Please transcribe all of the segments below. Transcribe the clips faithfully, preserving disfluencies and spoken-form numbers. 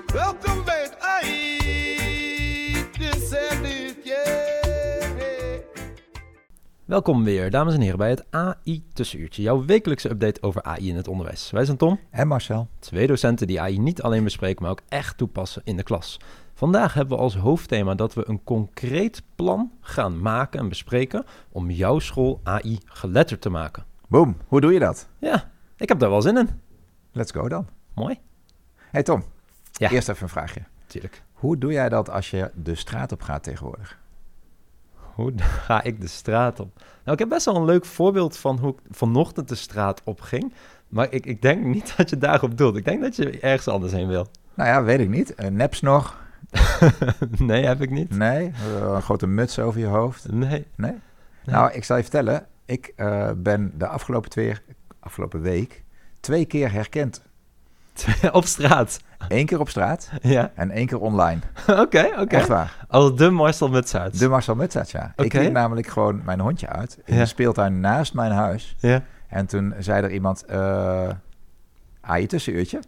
Welkom bij het A I. This and it, yeah. Welkom weer, dames en heren, bij het A I-tussenuurtje. Jouw wekelijkse update over A I in het onderwijs. Wij zijn Tom. En Marcel. Twee docenten die A I niet alleen bespreken, maar ook echt toepassen in de klas. Vandaag hebben we als hoofdthema dat we een concreet plan gaan maken en bespreken om jouw school A I geletterd te maken. Boom, hoe doe je dat? Ja, ik heb daar wel zin in. Let's go dan. Mooi. Hey Tom, Ja. Eerst even een vraagje. Tuurlijk. Hoe doe jij dat als je de straat op gaat tegenwoordig? Hoe ga ik de straat op? Nou, ik heb best wel een leuk voorbeeld van hoe ik vanochtend de straat op ging. Maar ik, ik denk niet dat je daarop doelt. Ik denk dat je ergens anders heen wil. Nou ja, weet ik niet. Een nepsnog? Nee, heb ik niet. Nee? Uh, een grote muts over je hoofd? Nee. Nee? Nee. Nou, ik zal je vertellen. Ik uh, ben de afgelopen, twee, afgelopen week twee keer herkend. Op straat? Eén keer op straat Ja. en één keer online. Oké, oké. Okay. Echt waar. Als de Marcel Mutsaerts. De Marcel Mutsaerts, ja. Okay. Ik liet namelijk gewoon mijn hondje uit in Ja. de speeltuin naast mijn huis. Ja. En toen zei er iemand, uh, A I tussenuurtje.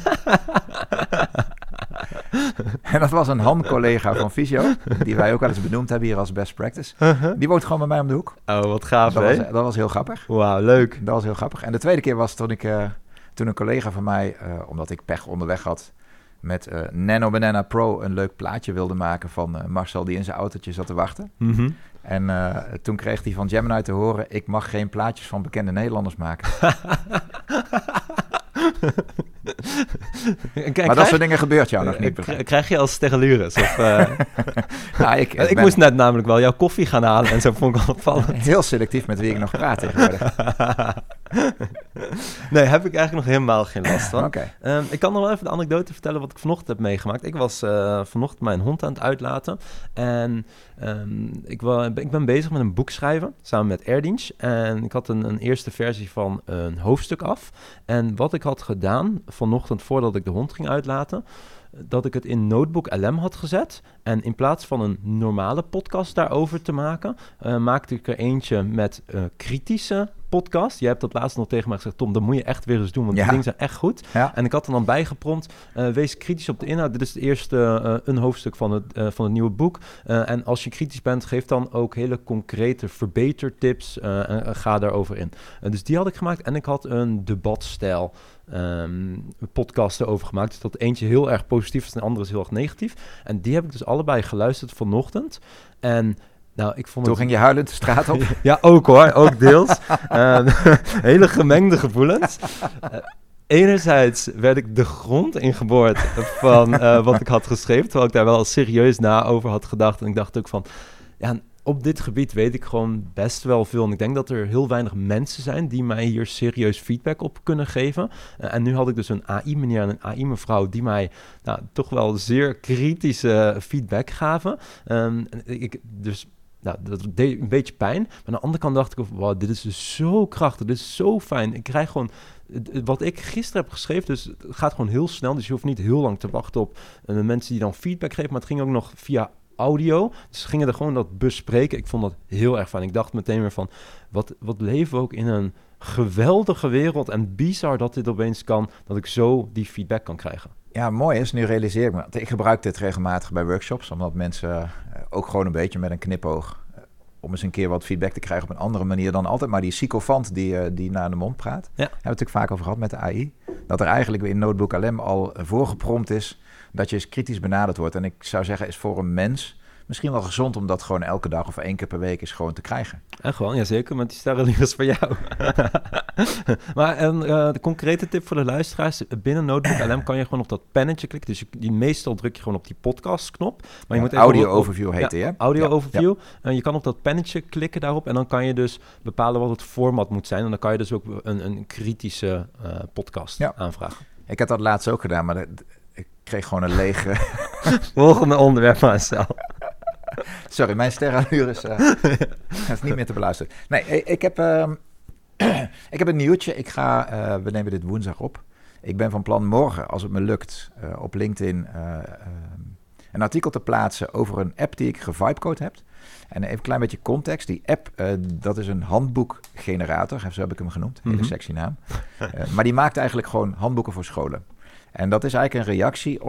En dat was een ham-collega van Visio, die wij ook wel eens benoemd hebben hier als best practice. Uh-huh. Die woont gewoon bij mij om de hoek. Oh, wat gaaf, Dat hè? was, dat was heel grappig. Wauw, leuk. Dat was heel grappig. En de tweede keer was toen ik, uh, toen een collega van mij, uh, omdat ik pech onderweg had, met uh, Nano Banana Pro een leuk plaatje wilde maken van uh, Marcel die in zijn autootje zat te wachten. Mm-hmm. En uh, toen kreeg hij van Gemini te horen, ik mag geen plaatjes van bekende Nederlanders maken. Kijk, maar dat soort dingen gebeurt jou nog niet. K- krijg je als Sterelures? Of, uh... nou, ik, ik ben... moest net namelijk wel jouw koffie gaan halen en zo vond ik wel opvallend. Heel selectief met wie ik nog praat tegenwoordig. Nee, heb ik eigenlijk nog helemaal geen last van. Okay. Um, ik kan nog wel even de anekdote vertellen wat ik vanochtend heb meegemaakt. Ik was uh, vanochtend mijn hond aan het uitlaten. En um, ik, wel, ik ben bezig met een boek schrijven, samen met Erdinch. En ik had een, een eerste versie van een hoofdstuk af. En wat ik had gedaan vanochtend voordat ik de hond ging uitlaten, dat ik het in Notebook L M had gezet. En in plaats van een normale podcast daarover te maken, uh, maakte ik er eentje met uh, kritische podcast. Je hebt dat laatst nog tegen mij gezegd, Tom, dat moet je echt weer eens doen, want ja. die dingen zijn echt goed. Ja. En ik had er dan bijgeprompt, uh, wees kritisch op de inhoud. Dit is het eerste uh, een hoofdstuk van het, uh, van het nieuwe boek. Uh, en als je kritisch bent, geef dan ook hele concrete verbetertips uh, en uh, ga daarover in. Uh, dus die had ik gemaakt en ik had een debatstijl Um, podcast erover gemaakt. Dus dat eentje heel erg positief is en de andere is heel erg negatief. En die heb ik dus allebei geluisterd vanochtend. En nou, ik vond Toen het... ging je huilend de straat op? Ja, ook hoor. Ook deels. uh, hele gemengde gevoelens. Uh, enerzijds werd ik de grond ingeboord van uh, wat ik had geschreven, terwijl ik daar wel serieus na over had gedacht. En ik dacht ook van, ja, op dit gebied weet ik gewoon best wel veel. En ik denk dat er heel weinig mensen zijn die mij hier serieus feedback op kunnen geven. Uh, en nu had ik dus een A I-meneer en een A I-mevrouw die mij nou, toch wel zeer kritische feedback gaven. Um, ik, dus nou, dat deed een beetje pijn. Maar aan de andere kant dacht ik, wow, dit is dus zo krachtig, dit is zo fijn. Ik krijg gewoon wat ik gisteren heb geschreven, dus het gaat gewoon heel snel. Dus je hoeft niet heel lang te wachten op uh, mensen die dan feedback geven. Maar het ging ook nog via audio. Dus ze gingen er gewoon dat bespreken. Ik vond dat heel erg fijn. Ik dacht meteen weer van, wat, wat leven we ook in een geweldige wereld en bizar dat dit opeens kan, dat ik zo die feedback kan krijgen. Ja, mooi is, nu realiseer ik me. Ik gebruik dit regelmatig bij workshops, omdat mensen uh, ook gewoon een beetje met een knipoog uh, om eens een keer wat feedback te krijgen op een andere manier dan altijd maar die sycophant die, uh, die naar de mond praat. Ja. Daar hebben we het natuurlijk vaak over gehad met de A I. Dat er eigenlijk in Notebook L M al voorgeprompt is dat je eens kritisch benaderd wordt. En ik zou zeggen, is voor een mens misschien wel gezond om dat gewoon elke dag of één keer per week is gewoon te krijgen. En gewoon, ja zeker, met die sterrenliefers voor jou. Maar een uh, de concrete tip voor de luisteraars, binnen Notebook L M kan je gewoon op dat pennetje klikken. Dus je, die meestal druk je gewoon op die podcastknop. Maar je ja, moet audio even op, overview heet ja, die, hè? Audio ja, overview. Ja. En je kan op dat pennetje klikken daarop en dan kan je dus bepalen wat het format moet zijn. En dan kan je dus ook een, een kritische uh, podcast ja. aanvragen. Ik heb dat laatst ook gedaan, maar dat, ik kreeg gewoon een lege... Volgende onderwerp, Marcel. Sorry, mijn sterrenallure is, uh, is niet meer te beluisteren. Nee, ik heb, uh, ik heb een nieuwtje. Ik ga, uh, we nemen dit woensdag op. Ik ben van plan morgen, als het me lukt, uh, op LinkedIn uh, uh, een artikel te plaatsen over een app die ik gevibecode heb. En even een klein beetje context. Die app, uh, dat is een handboekgenerator. Zo heb ik hem genoemd. Hele Mm-hmm. sexy naam. Uh, maar die maakt eigenlijk gewoon handboeken voor scholen. En dat is eigenlijk een reactie op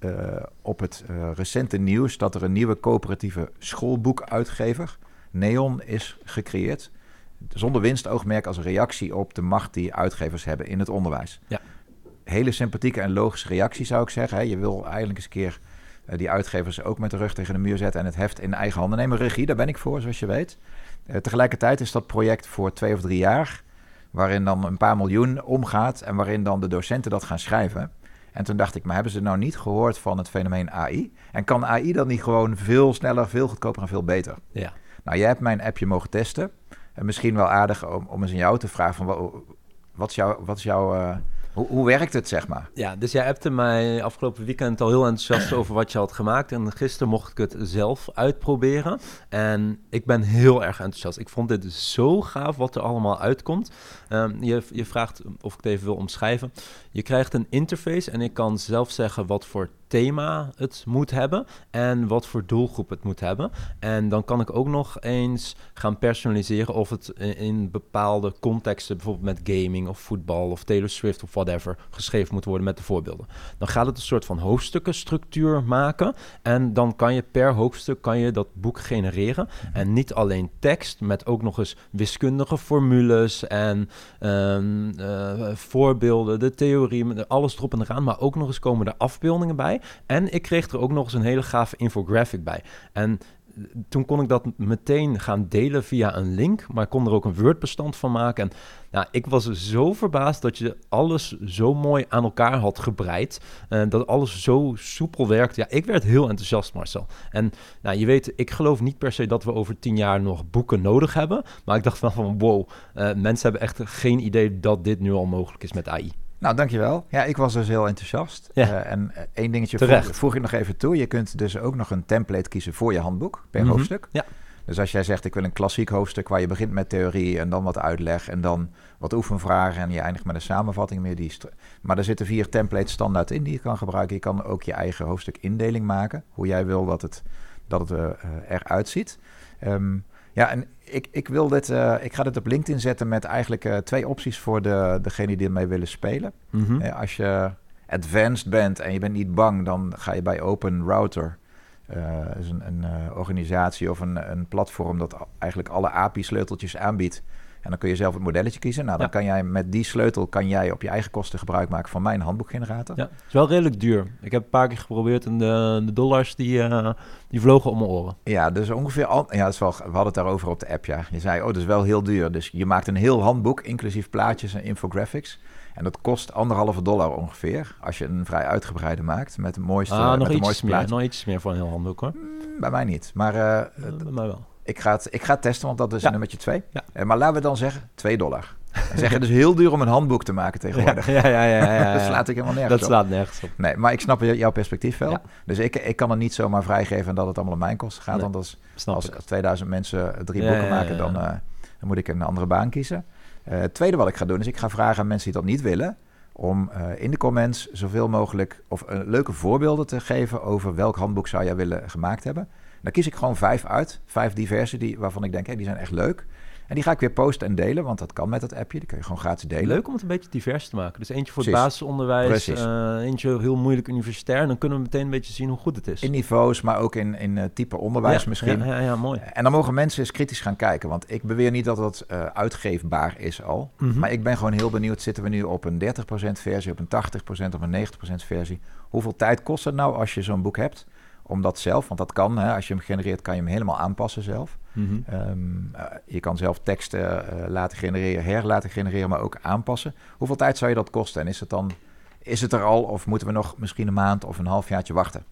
uh, op het uh, recente nieuws dat er een nieuwe coöperatieve schoolboekuitgever, Neon, is gecreëerd. Zonder winstoogmerk als reactie op de macht die uitgevers hebben in het onderwijs. Ja. Hele sympathieke en logische reactie zou ik zeggen. Hè. Je wil eigenlijk eens een keer uh, die uitgevers ook met de rug tegen de muur zetten en het heft in eigen handen nemen. Regie, daar ben ik voor, zoals je weet. Uh, tegelijkertijd is dat project voor twee of drie jaar, waarin dan een paar miljoen omgaat en waarin dan de docenten dat gaan schrijven. En toen dacht ik, maar hebben ze nou niet gehoord van het fenomeen A I? En kan A I dan niet gewoon veel sneller, veel goedkoper en veel beter? Ja. Nou, jij hebt mijn appje mogen testen. En misschien wel aardig om, om eens aan jou te vragen van wat, wat is jouw... Wat is jouw uh, hoe, hoe werkt het, zeg maar? Ja, dus jij appte mij afgelopen weekend al heel enthousiast over wat je had gemaakt. En gisteren mocht ik het zelf uitproberen. En ik ben heel erg enthousiast. Ik vond dit zo gaaf wat er allemaal uitkomt. Um, je, je vraagt of ik het even wil omschrijven. Je krijgt een interface en ik kan zelf zeggen wat voor thema het moet hebben en wat voor doelgroep het moet hebben. En dan kan ik ook nog eens gaan personaliseren of het in, in bepaalde contexten, bijvoorbeeld met gaming of voetbal of Taylor Swift of whatever, geschreven moet worden met de voorbeelden. Dan gaat het een soort van hoofdstukkenstructuur maken en dan kan je per hoofdstuk kan je dat boek genereren. En niet alleen tekst, met ook nog eens wiskundige formules en um, uh, voorbeelden, de theorie, alles erop en eraan, maar ook nog eens komen er afbeeldingen bij. En ik kreeg er ook nog eens een hele gave infographic bij. En toen kon ik dat meteen gaan delen via een link, maar ik kon er ook een Word-bestand van maken. En nou, ik was zo verbaasd dat je alles zo mooi aan elkaar had gebreid. Uh, dat alles zo soepel werkt. Ja, ik werd heel enthousiast, Marcel. En nou, je weet, ik geloof niet per se dat we over tien jaar nog boeken nodig hebben. Maar ik dacht wel van wow, uh, mensen hebben echt geen idee dat dit nu al mogelijk is met A I. Nou, dankjewel. Ja, ik was dus heel enthousiast. Ja. Uh, en uh, één dingetje Terecht. voeg, voeg ik nog even toe. Je kunt dus ook nog een template kiezen voor je handboek per Mm-hmm. hoofdstuk. Ja. Dus als jij zegt, ik wil een klassiek hoofdstuk waar je begint met theorie en dan wat uitleg en dan wat oefenvragen en je eindigt met een samenvatting meer. Die st- maar er zitten vier templates standaard in die je kan gebruiken. Je kan ook je eigen hoofdstuk indeling maken, hoe jij wil dat het, dat het uh, eruit ziet. Um, Ja, en ik, ik, wil dit, uh, ik ga dit op LinkedIn zetten met eigenlijk uh, twee opties voor de, degene die ermee willen spelen. Mm-hmm. Uh, als je advanced bent en je bent niet bang, dan ga je bij Open Router. Uh, dat is een, een uh, organisatie of een, een platform dat eigenlijk alle A P I-sleuteltjes aanbiedt. En dan kun je zelf het modelletje kiezen. Nou, dan Ja. kan jij met die sleutel kan jij op je eigen kosten gebruik maken van mijn handboekgenerator. Ja, het is wel redelijk duur. Ik heb een paar keer geprobeerd en de, de dollars die, uh, die vlogen om mijn oren. Ja, dus ongeveer al. Ja, dat is wel, we hadden het daarover op de app. Ja, je zei, oh, dat is wel heel duur. Dus je maakt een heel handboek, inclusief plaatjes en infographics. En dat kost anderhalve dollar ongeveer. Als je een vrij uitgebreide maakt met de mooiste, Ah, met nog de iets mooiste meer, plaatjes. nog iets meer voor een heel handboek hoor. Mm, bij mij niet. Maar uh, Uh, bij mij wel. ik, ga het, ik ga het testen, want dat is Ja. nummertje twee. Ja. Uh, maar laten we dan zeggen twee dollar. Dan zeg je dus heel duur om een handboek te maken tegenwoordig. Ja, ja, ja. ja, ja. Dat slaat ik helemaal nergens Dat op. slaat nergens op. Nee, maar ik snap j- jouw perspectief wel. Ja. Dus ik, ik kan er niet zomaar vrijgeven dat het allemaal op mijn kosten gaat. Nee, Want als, Snap als, ik. als tweeduizend mensen drie Ja, boeken ja, ja, maken, ja. Dan, uh, dan moet ik een andere baan kiezen. Uh, het tweede wat ik ga doen is, ik ga vragen aan mensen die dat niet willen, om uh, in de comments zoveel mogelijk of uh, leuke voorbeelden te geven over welk handboek zou jij willen gemaakt hebben. Dan kies ik gewoon vijf uit, vijf diverse die, waarvan ik denk, hey, die zijn echt leuk. En die ga ik weer posten en delen, want dat kan met het appje. Die kun je gewoon gratis delen. Leuk om het een beetje divers te maken. Dus eentje voor het Precies. basisonderwijs, Precies. uh, eentje heel moeilijk universitair. En dan kunnen we meteen een beetje zien hoe goed het is. In niveaus, maar ook in, in uh, type onderwijs ja, misschien. Ja, ja, ja, mooi. En dan mogen mensen eens kritisch gaan kijken. Want ik beweer niet dat dat uh, uitgeefbaar is al. Mm-hmm. Maar ik ben gewoon heel benieuwd. Zitten we nu op een dertig procent versie, op een tachtig procent, op een negentig procent versie? Hoeveel tijd kost het nou als je zo'n boek hebt? Om dat zelf, want dat kan. Hè, als je hem genereert, kan je hem helemaal aanpassen zelf. Mm-hmm. Um, uh, je kan zelf teksten uh, laten genereren, her laten genereren, maar ook aanpassen. Hoeveel tijd zou je dat kosten? En is het dan, is het er al of moeten we nog misschien een maand of een halfjaartje wachten?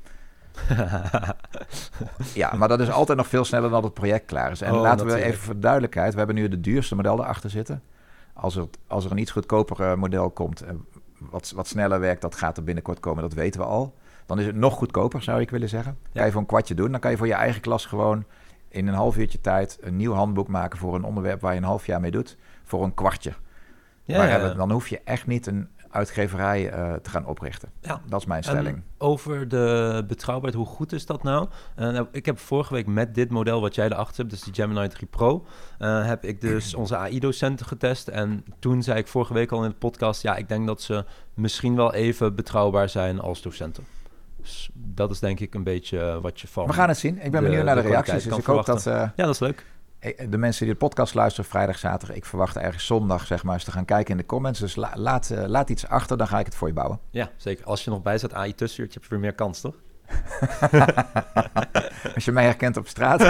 Ja, maar dat is altijd nog veel sneller dan het project klaar is. En Oh, laten we natuurlijk. even voor duidelijkheid, we hebben nu het duurste model erachter zitten. Als er, als er een iets goedkoper uh, model komt, uh, wat, wat sneller werkt, dat gaat er binnenkort komen, dat weten we al. Dan is het nog goedkoper, zou ik willen zeggen. Ja. Kan je voor een kwartje doen, dan kan je voor je eigen klas gewoon in een half uurtje tijd een nieuw handboek maken voor een onderwerp waar je een half jaar mee doet, voor een kwartje. Ja, maar ja, hebben- ja. dan hoef je echt niet een uitgeverij uh, te gaan oprichten. Ja. Dat is mijn stelling. En over de betrouwbaarheid, hoe goed is dat nou? Uh, nou? Ik heb vorige week met dit model wat jij erachter hebt, dus die Gemini drie Pro, uh, heb ik dus onze A I-docenten getest. En toen zei ik vorige week al in de podcast, ja, ik denk dat ze misschien wel even betrouwbaar zijn als docenten. Dus dat is denk ik een beetje wat je van... We gaan het zien. Ik ben de- benieuwd naar de, de reacties. kwaliteit Dus kan ik hoop dat verwachten. uh, Ja, dat is leuk. de mensen die de podcast luisteren vrijdag, zaterdag... ik verwacht ergens zondag, zeg maar, eens te gaan kijken in de comments. Dus la, laat, uh, laat iets achter, dan ga ik het voor je bouwen. Ja, zeker. Als je nog bij zet A I tussenuurtje, heb je weer meer kans, toch? Als je mij herkent op straat.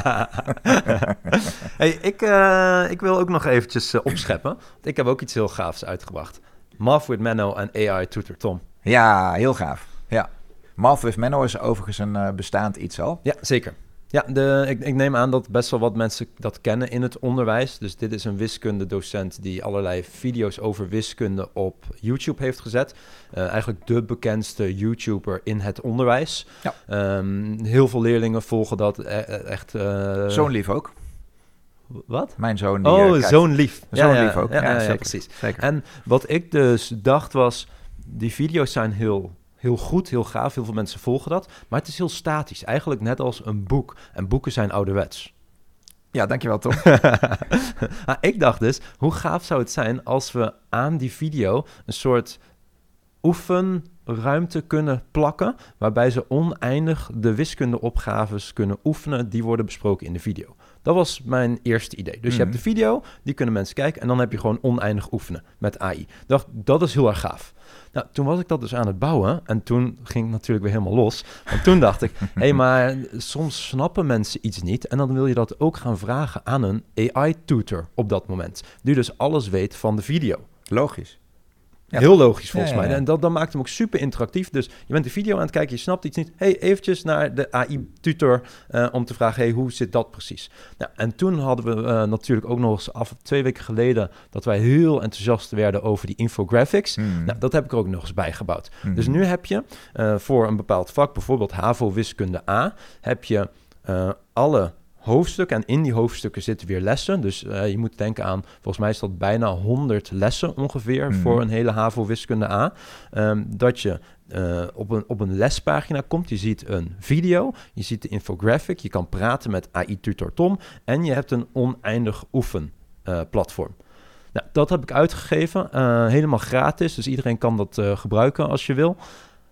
hey, ik, uh, ik wil ook nog eventjes uh, opscheppen. Want ik heb ook iets heel gaafs uitgebracht. Math with Menno en A I Tutor Tom. Ja, heel gaaf. Ja. Math with Menno is overigens een uh, bestaand iets al. Ja, zeker. Ja, de, ik, ik neem aan dat best wel wat mensen dat kennen in het onderwijs. Dus dit is een wiskundedocent die allerlei video's over wiskunde op YouTube heeft gezet. Uh, eigenlijk de bekendste YouTuber in het onderwijs. Ja. Um, heel veel leerlingen volgen dat e- echt... Uh... Zo'n lief ook. Wat? Mijn zoon. Die, oh, uh, kijkt. zo'n lief. Zo'n ja, ja, lief ook. Ja, Ja, ja, ja, zeker. precies. Zeker. En wat ik dus dacht was, die video's zijn heel... Heel goed, heel gaaf, heel veel mensen volgen dat. Maar het is heel statisch, eigenlijk net als een boek. En boeken zijn ouderwets. Ja, dankjewel Tom. nou, ik dacht dus, hoe gaaf zou het zijn als we aan die video een soort oefenruimte kunnen plakken, waarbij ze oneindig de wiskundeopgaves kunnen oefenen die worden besproken in de video. Dat was mijn eerste idee. Dus mm-hmm. je hebt de video, die kunnen mensen kijken en dan heb je gewoon oneindig oefenen met A I. Ik dacht, dat is heel erg gaaf. Nou, toen was ik dat dus aan het bouwen en toen ging het natuurlijk weer helemaal los. En toen dacht ik, hé, hey, maar soms snappen mensen iets niet en dan wil je dat ook gaan vragen aan een A I-tutor op dat moment, die dus alles weet van de video. Logisch. Ja. Heel logisch volgens ja, ja, ja. mij. En dat, dat maakt hem ook super interactief. Dus je bent de video aan het kijken, je snapt iets niet. Hey, eventjes naar de A I-tutor uh, om te vragen, hey, hoe zit dat precies? Nou, en toen hadden we uh, natuurlijk ook nog eens af twee weken geleden dat wij heel enthousiast werden over die infographics. Mm. Nou, dat heb ik er ook nog eens bijgebouwd. Mm. Dus nu heb je uh, voor een bepaald vak, bijvoorbeeld HAVO Wiskunde A, heb je uh, alle hoofdstukken en in die hoofdstukken zitten weer lessen. Dus uh, je moet denken aan, volgens mij is dat bijna honderd lessen ongeveer mm. voor een hele HAVO Wiskunde A. Um, dat je uh, op, een, op een lespagina komt. Je ziet een video, je ziet de infographic, je kan praten met A I-tutor Tom en je hebt een oneindig oefenplatform. Uh, nou, dat heb ik uitgegeven, uh, helemaal gratis, dus iedereen kan dat uh, gebruiken als je wil.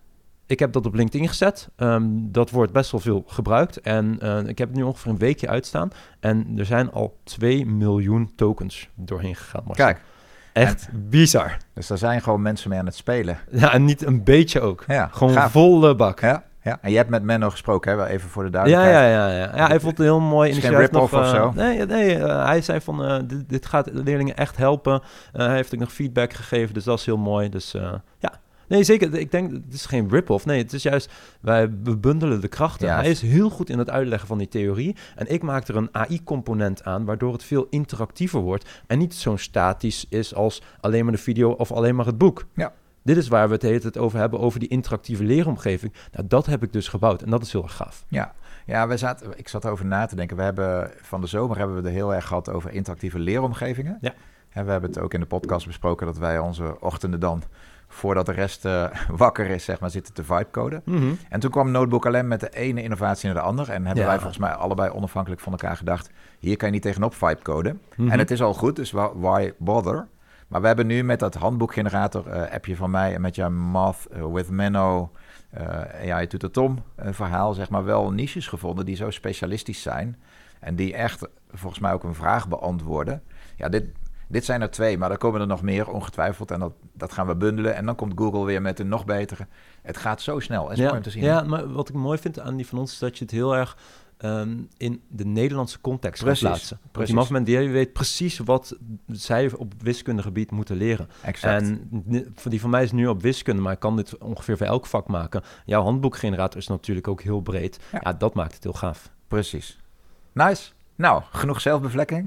Ik heb dat op LinkedIn gezet. Um, dat wordt best wel veel gebruikt. En uh, ik heb het nu ongeveer een weekje uitstaan. En er zijn al twee miljoen tokens doorheen gegaan. Marcel. Kijk. Echt en, bizar. Dus daar zijn gewoon mensen mee aan het spelen. Ja, en niet een beetje ook. Ja, gewoon gaaf. volle bak. Ja, ja. En je hebt met Menno gesproken, hè? Wel even voor de duidelijkheid. Ja, ja, ja. ja. ja hij vond het heel mooi. Het is geen rip-off nog, uh, of zo? Nee, nee uh, hij zei van, uh, dit, dit gaat de leerlingen echt helpen. Uh, hij heeft ook nog feedback gegeven, dus dat is heel mooi. Dus uh, ja... Nee, zeker. Ik denk, het is geen rip-off. Nee, het is juist, wij bundelen de krachten. Ja. Hij is heel goed in het uitleggen van die theorie. En ik maak er een A I-component aan, waardoor het veel interactiever wordt. En niet zo'n statisch is als alleen maar de video of alleen maar het boek. Ja. Dit is waar we het de hele tijd over hebben, over die interactieve leeromgeving. Nou, dat heb ik dus gebouwd en dat is heel erg gaaf. Ja, ja wij zaten, ik zat over na te denken. We hebben, van de zomer hebben we het heel erg gehad over interactieve leeromgevingen. Ja. En we hebben het ook in de podcast besproken dat wij onze ochtenden dan, voordat de rest uh, wakker is, zeg maar, zitten te vibecoden. Mm-hmm. En toen kwam Notebook L M met de ene innovatie naar de andere. En hebben ja. wij volgens mij allebei onafhankelijk van elkaar gedacht, hier kan je niet tegenop vibecoden. Mm-hmm. En het is al goed, dus why bother? Maar we hebben nu met dat handboekgenerator uh, appje van mij en met jouw Math uh, with Menno, uh, A I Tutor Tom uh, verhaal, zeg maar, wel niches gevonden die zo specialistisch zijn. En die echt volgens mij ook een vraag beantwoorden. Ja, dit... Dit zijn er twee, maar er komen er nog meer, ongetwijfeld. En dat, dat gaan we bundelen. En dan komt Google weer met een nog betere. Het gaat zo snel. Het is ja, mooi om te zien. Ja, maar wat ik mooi vind aan die van ons is dat je het heel erg um, in de Nederlandse context precies, kan plaatsen. Precies. Die man die weet precies wat zij op wiskundegebied moeten leren. Exact. En die van mij is nu op wiskunde, maar ik kan dit ongeveer voor elk vak maken. Jouw handboekgenerator is natuurlijk ook heel breed. Ja, ja dat maakt het heel gaaf. Precies. Nice. Nou, genoeg zelfbevlekking.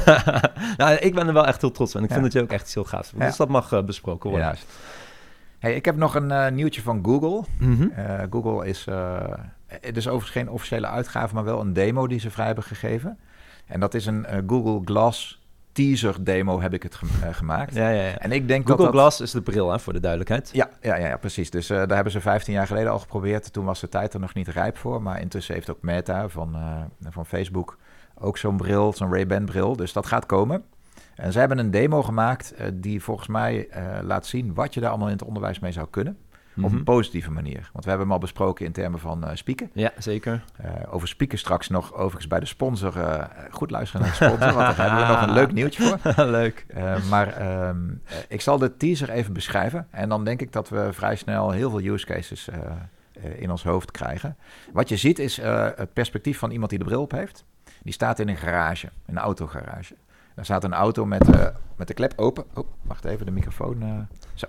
nou, ik ben er wel echt heel trots op. En ik ja. vind dat je ook echt heel gaaf. Dus ja. dat mag uh, besproken worden. Ja. Hey, ik heb nog een uh, nieuwtje van Google. Mm-hmm. Uh, Google is... Uh, het is overigens geen officiële uitgave, maar wel een demo die ze vrij hebben gegeven. En dat is een uh, Google Glass teaser demo heb ik het ge- uh, gemaakt. Ja, ja, ja. En ik denk Google dat dat... Glass is de bril, hè, voor de duidelijkheid. Ja, ja, ja, ja precies. Dus uh, daar hebben ze vijftien jaar geleden al geprobeerd. Toen was de tijd er nog niet rijp voor. Maar intussen heeft ook Meta van, uh, van Facebook ook zo'n bril, zo'n Ray-Ban bril. Dus dat gaat komen. En ze hebben een demo gemaakt uh, die volgens mij uh, laat zien wat je daar allemaal in het onderwijs mee zou kunnen. op een positieve manier. Want we hebben hem al besproken in termen van uh, spieken. Ja, zeker. Uh, over spieken straks nog overigens bij de sponsor. Uh, goed luisteren naar de sponsor, want daar hebben we nog een leuk nieuwtje voor. Leuk. Uh, maar um, uh, ik zal de teaser even beschrijven. En dan denk ik dat we vrij snel heel veel use cases uh, uh, in ons hoofd krijgen. Wat je ziet is uh, het perspectief van iemand die de bril op heeft. Die staat in een garage, een autogarage. Daar staat een auto met, uh, met de klep open. Oh, wacht even, de microfoon. Uh, zo.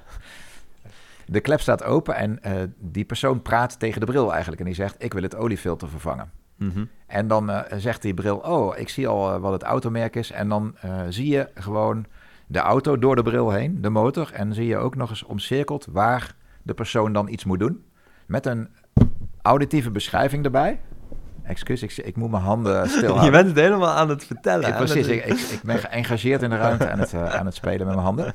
De klep staat open en uh, die persoon praat tegen de bril eigenlijk. En die zegt, ik wil het oliefilter vervangen. Mm-hmm. En dan uh, zegt die bril, oh, ik zie al uh, wat het automerk is. En dan uh, zie je gewoon de auto door de bril heen, de motor. En zie je ook nog eens omcirkeld waar de persoon dan iets moet doen. Met een auditieve beschrijving erbij. Excuus, ik, ik moet mijn handen stilhouden. Je bent het helemaal aan het vertellen. Ja, precies, ik, ik, ik ben geëngageerd in de ruimte aan het, uh, aan het spelen met mijn handen.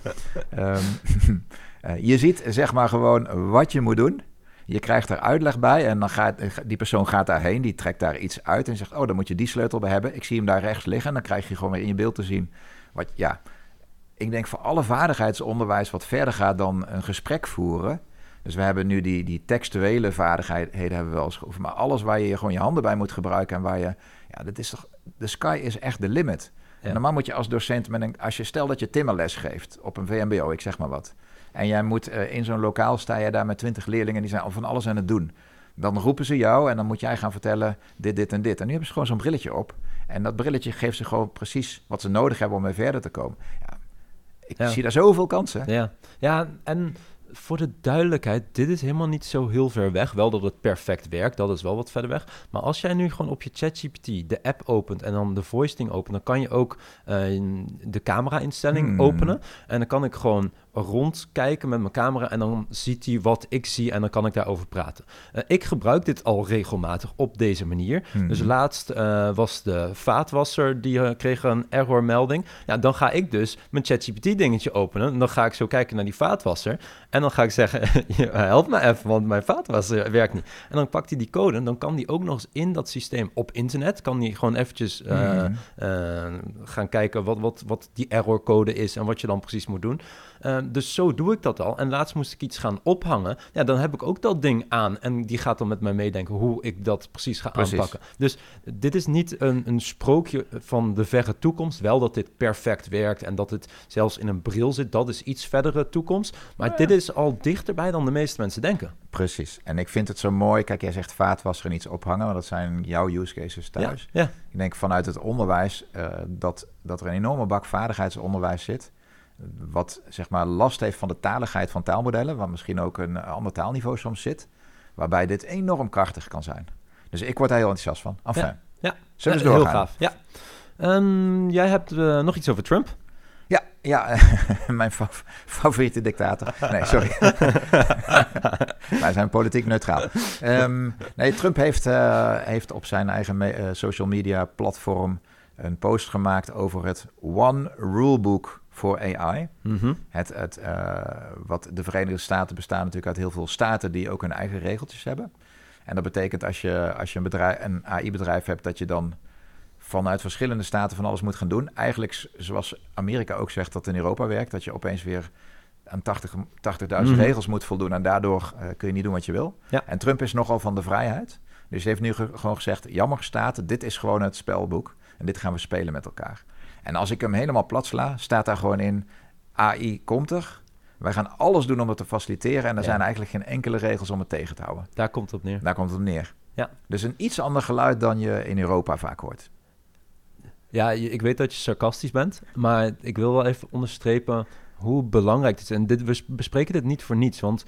Um, uh, je ziet zeg maar gewoon wat je moet doen. Je krijgt er uitleg bij en dan gaat die persoon gaat daarheen. Die trekt daar iets uit en zegt, oh, dan moet je die sleutel bij hebben. Ik zie hem daar rechts liggen en dan krijg je gewoon weer in je beeld te zien. Wat, ja, ik denk voor alle vaardigheidsonderwijs wat verder gaat dan een gesprek voeren. Dus we hebben nu die, die textuele vaardigheden hebben we wel eens geoefend. Maar alles waar je gewoon je handen bij moet gebruiken en waar je... Ja, dat is toch... De sky is echt de limit. Ja. En normaal moet je als docent... Met een, als je stel dat je timmerles geeft op een V M B O, ik zeg maar wat. En jij moet uh, in zo'n lokaal sta je daar met twintig leerlingen... die zijn al van alles aan het doen. Dan roepen ze jou en dan moet jij gaan vertellen dit, dit en dit. En nu hebben ze gewoon zo'n brilletje op. En dat brilletje geeft ze gewoon precies wat ze nodig hebben om weer verder te komen. Ja, ik ja. zie daar zoveel kansen. Ja, ja en... Voor de duidelijkheid, dit is helemaal niet zo heel ver weg. Wel dat het perfect werkt, dat is wel wat verder weg. Maar als jij nu gewoon op je ChatGPT de app opent en dan de voice ding opent, dan kan je ook uh, de camera-instelling hmm. openen. En dan kan ik gewoon rondkijken met mijn camera en dan ziet hij wat ik zie en dan kan ik daarover praten. Uh, ik gebruik dit al regelmatig op deze manier. Hmm. Dus laatst uh, was de vaatwasser, die uh, kreeg een errormelding. Ja, dan ga ik dus mijn ChatGPT dingetje openen en dan ga ik zo kijken naar die vaatwasser en dan ga ik zeggen, help me even, want mijn vaatwasser werkt niet. En dan pakt hij die code en dan kan die ook nog eens in dat systeem op internet, kan hij gewoon eventjes uh, mm. uh, gaan kijken wat, wat, wat die errorcode is en wat je dan precies moet doen. Uh, dus zo doe ik dat al. En laatst moest ik iets gaan ophangen. Ja, dan heb ik ook dat ding aan. En die gaat dan met mij meedenken hoe ik dat precies ga precies. aanpakken. Dus dit is niet een, een sprookje van de verre toekomst. Wel dat dit perfect werkt en dat het zelfs in een bril zit. Dat is iets verdere toekomst. Maar oh ja. dit is al dichterbij dan de meeste mensen denken. Precies. En ik vind het zo mooi. Kijk, jij zegt vaatwasser en iets ophangen. Maar dat zijn jouw use cases thuis. Ja, ja. Ik denk vanuit het onderwijs uh, dat, dat er een enorme bak vaardigheidsonderwijs zit. Wat zeg maar last heeft van de taligheid van taalmodellen, waar misschien ook een ander taalniveau soms zit, waarbij dit enorm krachtig kan zijn. Dus ik word daar heel enthousiast van. Enfin, ja, ja. Zullen we eens doorgaan? Heel gaaf, ja. Um, jij hebt uh, nog iets over Trump? Ja, ja mijn fa- favoriete dictator. Nee, sorry. Wij zijn politiek neutraal. Um, nee, Trump heeft, uh, heeft op zijn eigen me- uh, social media platform een post gemaakt over het One Rulebook voor A I. Mm-hmm. Het, het, uh, wat de Verenigde Staten bestaan natuurlijk uit heel veel staten die ook hun eigen regeltjes hebben. En dat betekent als je, als je een, bedrijf, een A I-bedrijf hebt, dat je dan vanuit verschillende staten van alles moet gaan doen. Eigenlijk zoals Amerika ook zegt dat in Europa werkt, dat je opeens weer aan tachtigduizend mm-hmm. regels moet voldoen en daardoor uh, kun je niet doen wat je wil. Ja. En Trump is nogal van de vrijheid. Dus hij heeft nu ge- gewoon gezegd, jammer staten, dit is gewoon het spelboek en dit gaan we spelen met elkaar. En als ik hem helemaal plat sla, staat daar gewoon in, A I komt er. Wij gaan alles doen om het te faciliteren. En er ja. zijn eigenlijk geen enkele regels om het tegen te houden. Daar komt het op neer. Daar komt het op neer. Ja. Dus een iets ander geluid dan je in Europa vaak hoort. Ja, ik weet dat je sarcastisch bent. Maar ik wil wel even onderstrepen hoe belangrijk dit is. En dit, we bespreken dit niet voor niets. Want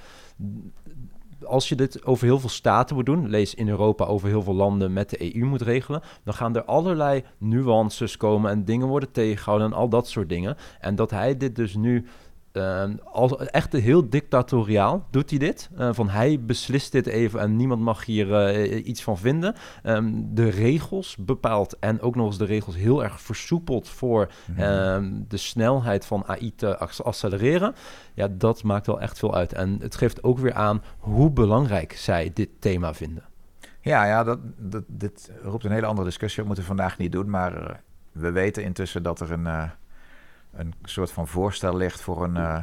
als je dit over heel veel staten moet doen, lees in Europa over heel veel landen met de E U moet regelen, dan gaan er allerlei nuances komen en dingen worden tegengehouden en al dat soort dingen. En dat hij dit dus nu Uh, als, echt heel dictatoriaal doet hij dit. Uh, van hij beslist dit even en niemand mag hier uh, iets van vinden. Um, de regels bepaalt en ook nog eens de regels heel erg versoepeld voor uh, de snelheid van A I te accelereren. Ja, dat maakt wel echt veel uit. En het geeft ook weer aan hoe belangrijk zij dit thema vinden. Ja, ja dat, dat, dit roept een hele andere discussie. Dat moeten we vandaag niet doen, maar uh, we weten intussen dat er een... Uh, een soort van voorstel ligt voor een, uh,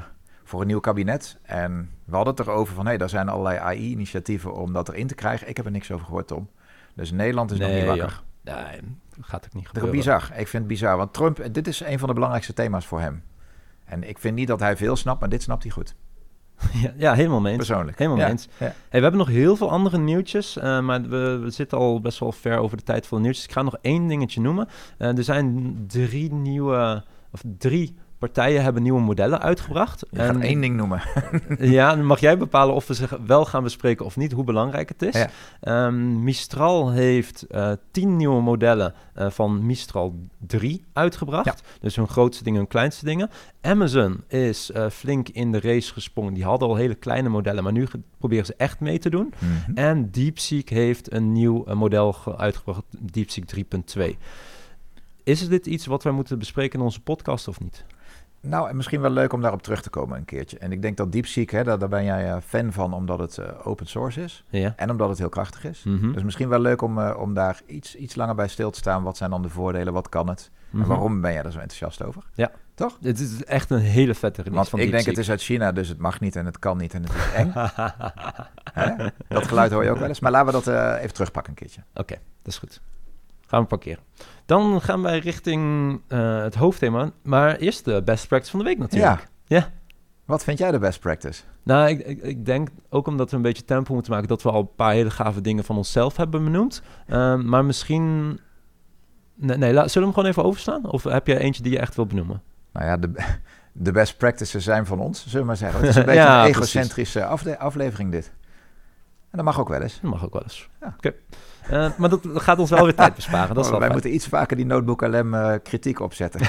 voor een nieuw kabinet. En we hadden het erover van, hé, hey, daar zijn allerlei A I-initiatieven om dat erin te krijgen. Ik heb er niks over gehoord, Tom. Dus Nederland is nee, nog niet wakker. Ja. Nee, gaat ook niet Dat gebeuren. is bizar. Ik vind het bizar. Want Trump, dit is een van de belangrijkste thema's voor hem. En ik vind niet dat hij veel snapt, maar dit snapt hij goed. Ja, ja, helemaal mee eens. Persoonlijk. Helemaal ja. mee eens. Ja. Hey, we hebben nog heel veel andere nieuwtjes, uh, maar we, we zitten al best wel ver over de tijd voor de nieuwtjes. Ik ga nog één dingetje noemen. Uh, er zijn drie nieuwe, of drie partijen hebben nieuwe modellen uitgebracht. Je gaat en, één ding noemen. ja, dan mag jij bepalen of we ze wel gaan bespreken of niet, hoe belangrijk het is. Ja. Um, Mistral heeft uh, tien nieuwe modellen uh, van Mistral drie uitgebracht. Ja. Dus hun grootste dingen, hun kleinste dingen. Amazon is uh, flink in de race gesprongen. Die hadden al hele kleine modellen, maar nu ge- proberen ze echt mee te doen. Mm-hmm. En DeepSeek heeft een nieuw uh, model ge- uitgebracht, DeepSeek drie punt twee. Is dit iets wat wij moeten bespreken in onze podcast of niet? Nou, en misschien wel leuk om daarop terug te komen een keertje. En ik denk dat DeepSeek, hè, daar, daar ben jij uh, fan van, omdat het uh, open source is. Ja. En omdat het heel krachtig is. Mm-hmm. Dus misschien wel leuk om, uh, om daar iets, iets langer bij stil te staan. Wat zijn dan de voordelen? Wat kan het? Mm-hmm. En waarom ben jij er zo enthousiast over? Ja. Toch? Het is echt een hele vette release Want van ik DeepSeek. denk het is uit China, dus het mag niet en het kan niet en het is eng. Hè? Dat geluid hoor je ook wel eens. Maar laten we dat uh, even terugpakken een keertje. Oké, okay, dat is goed. Gaan we parkeren. Dan gaan wij richting uh, het hoofdthema. Maar eerst de best practice van de week natuurlijk. Ja. ja. Wat vind jij de best practice? Nou, ik, ik, ik denk ook omdat we een beetje tempo moeten maken... dat we al een paar hele gave dingen van onszelf hebben benoemd. Uh, maar misschien... Nee, nee la, zullen we hem gewoon even overslaan? Of heb jij eentje die je echt wil benoemen? Nou ja, de, de best practices zijn van ons, zullen we maar zeggen. Het is een beetje ja, een egocentrische afle- aflevering dit. En dat mag ook wel eens. Dat mag ook wel eens. Ja. Oké. Okay. Uh, maar dat gaat ons wel weer tijd besparen. Dat is oh, wel wij fijn. moeten iets vaker die Notebook L M uh, kritiek opzetten.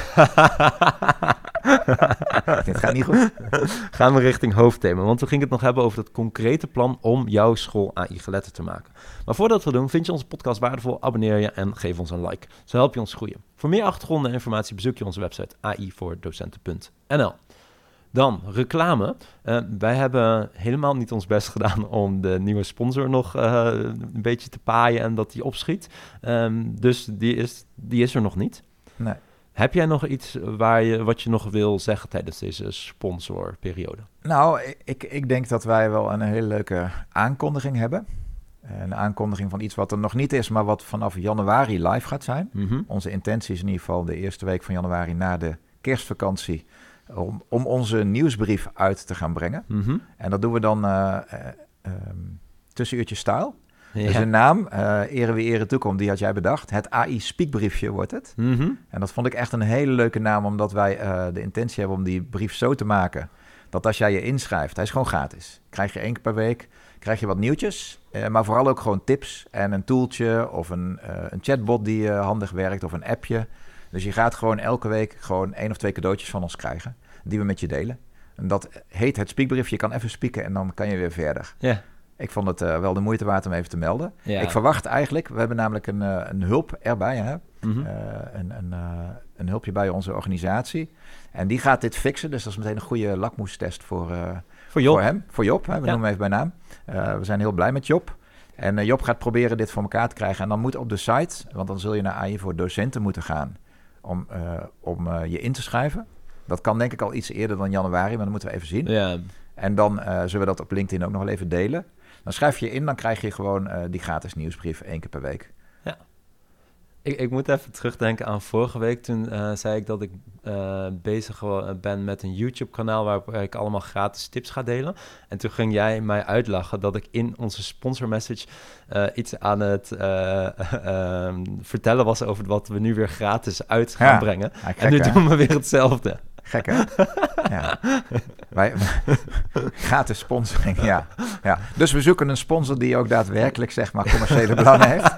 Dit gaat niet goed. Gaan we richting hoofdthema. Want we gingen het nog hebben over het concrete plan om jouw school A I geletterd te maken. Maar voordat we doen, vind je onze podcast waardevol, abonneer je en geef ons een like. Zo help je ons groeien. Voor meer achtergronden en informatie bezoek je onze website a i voor docenten punt n l. Dan, reclame. Uh, wij hebben helemaal niet ons best gedaan om de nieuwe sponsor nog uh, een beetje te paaien en dat die opschiet. Um, dus die is, die is er nog niet. Nee. Heb jij nog iets waar je, wat je nog wil zeggen tijdens deze sponsorperiode? Nou, ik, ik denk dat wij wel een hele leuke aankondiging hebben. Een aankondiging van iets wat er nog niet is, maar wat vanaf januari live gaat zijn. Mm-hmm. Onze intentie is in ieder geval de eerste week van januari na de kerstvakantie... Om, om onze nieuwsbrief uit te gaan brengen. Mm-hmm. En dat doen we dan uh, uh, um, tussenuurtje style. Ja. Dus een naam, uh, ere wie ere toekomt, die had jij bedacht. Het A I Speakbriefje wordt het. Mm-hmm. En dat vond ik echt een hele leuke naam, omdat wij uh, de intentie hebben om die brief zo te maken... dat als jij je inschrijft, hij is gewoon gratis. Krijg je één keer per week, krijg je wat nieuwtjes... Uh, maar vooral ook gewoon tips en een tooltje of een, uh, een chatbot die uh, handig werkt of een appje... Dus je gaat gewoon elke week gewoon één of twee cadeautjes van ons krijgen, die we met je delen. En dat heet het speakbriefje. Je kan even spieken en dan kan je weer verder. Ja. Ik vond het uh, wel de moeite waard om even te melden. Ja. Ik verwacht eigenlijk, we hebben namelijk een, uh, een hulp erbij, hè? Mm-hmm. Uh, een, een, uh, een hulpje bij onze organisatie. En die gaat dit fixen, dus dat is meteen een goede lakmoestest voor, uh, voor, Job. voor hem. Voor Job, hè? We ja. noemen hem even bij naam. Uh, we zijn heel blij met Job. En uh, Job gaat proberen dit voor elkaar te krijgen. En dan moet op de site, want dan zul je naar A I voor docenten moeten gaan... om, uh, om uh, je in te schrijven. Dat kan denk ik al iets eerder dan januari, maar dat moeten we even zien. Ja. En dan uh, zullen we dat op LinkedIn ook nog wel even delen. Dan schrijf je in, dan krijg je gewoon uh, die gratis nieuwsbrief één keer per week. Ja. Ik, ik moet even terugdenken aan vorige week. Toen uh, zei ik dat ik uh, bezig ben met een YouTube-kanaal... waar ik allemaal gratis tips ga delen. En toen ging jij mij uitlachen dat ik in onze sponsor-message... Uh, iets aan het uh, uh, vertellen was over wat we nu weer gratis uit gaan ja, brengen. gek, en nu hè? doen we weer hetzelfde. Gek, hè? Ja. Wij, gratis sponsoring, ja. ja. Dus we zoeken een sponsor die ook daadwerkelijk, zeg maar, commerciële belangen heeft.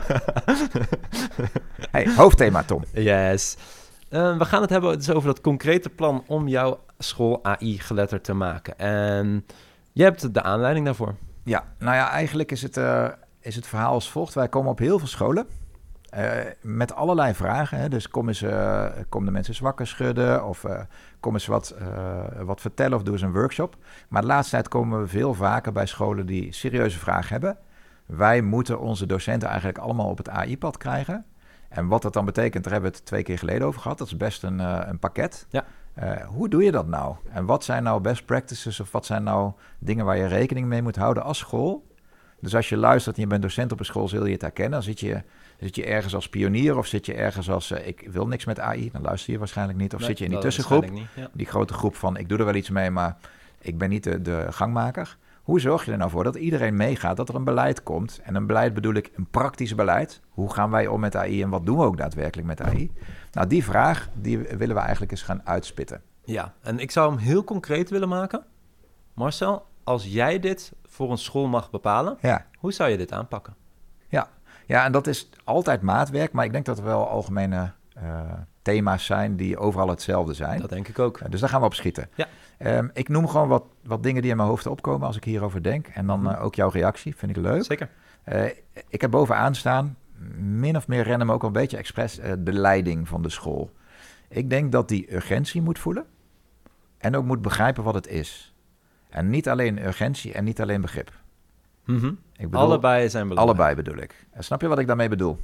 Hey, hoofdthema, Tom. Yes. Uh, we gaan het hebben dus over dat concrete plan om jouw school A I geletterd te maken. En jij hebt de aanleiding daarvoor. Ja, nou ja, eigenlijk is het, uh, is het verhaal als volgt. Wij komen op heel veel scholen. Uh, met allerlei vragen. Hè. Dus kom eens, uh, kom de mensen eens wakker schudden of uh, kom eens wat, uh, wat vertellen of doe eens een workshop. Maar de laatste tijd komen we veel vaker bij scholen die serieuze vragen hebben. Wij moeten onze docenten eigenlijk allemaal op het A I-pad krijgen. En wat dat dan betekent, daar hebben we het twee keer geleden over gehad. Dat is best een, uh, een pakket. Ja. Uh, hoe doe je dat nou? En wat zijn nou best practices of wat zijn nou dingen waar je rekening mee moet houden als school? Dus als je luistert en je bent docent op een school, zul je het herkennen. Dan zit je, zit je ergens als pionier of zit je ergens als uh, ik wil niks met A I. Dan luister je waarschijnlijk niet. Of nee, zit je in die tussengroep, niet, ja. die grote groep van ik doe er wel iets mee, maar ik ben niet de, de gangmaker. Hoe zorg je er nou voor dat iedereen meegaat, dat er een beleid komt? En een beleid bedoel ik een praktisch beleid. Hoe gaan wij om met A I en wat doen we ook daadwerkelijk met A I? Nou, die vraag die willen we eigenlijk eens gaan uitspitten. Ja, en ik zou hem heel concreet willen maken. Marcel, als jij dit voor een school mag bepalen, ja. hoe zou je dit aanpakken? Ja. ja, en dat is altijd maatwerk, maar ik denk dat er wel algemene uh, thema's zijn die overal hetzelfde zijn. Dat denk ik ook. Uh, dus daar gaan we op schieten. Ja. Um, ik noem gewoon wat, wat dingen die in mijn hoofd opkomen als ik hierover denk. En dan uh, ook jouw reactie, vind ik leuk. Zeker. Uh, ik heb bovenaan staan, min of meer rennen me ook wel een beetje expres, uh, de leiding van de school. Ik denk dat die urgentie moet voelen en ook moet begrijpen wat het is. En niet alleen urgentie en niet alleen begrip. Mm-hmm. Ik bedoel, allebei zijn belangrijk. Allebei bedoel ik. Uh, snap je wat ik daarmee bedoel?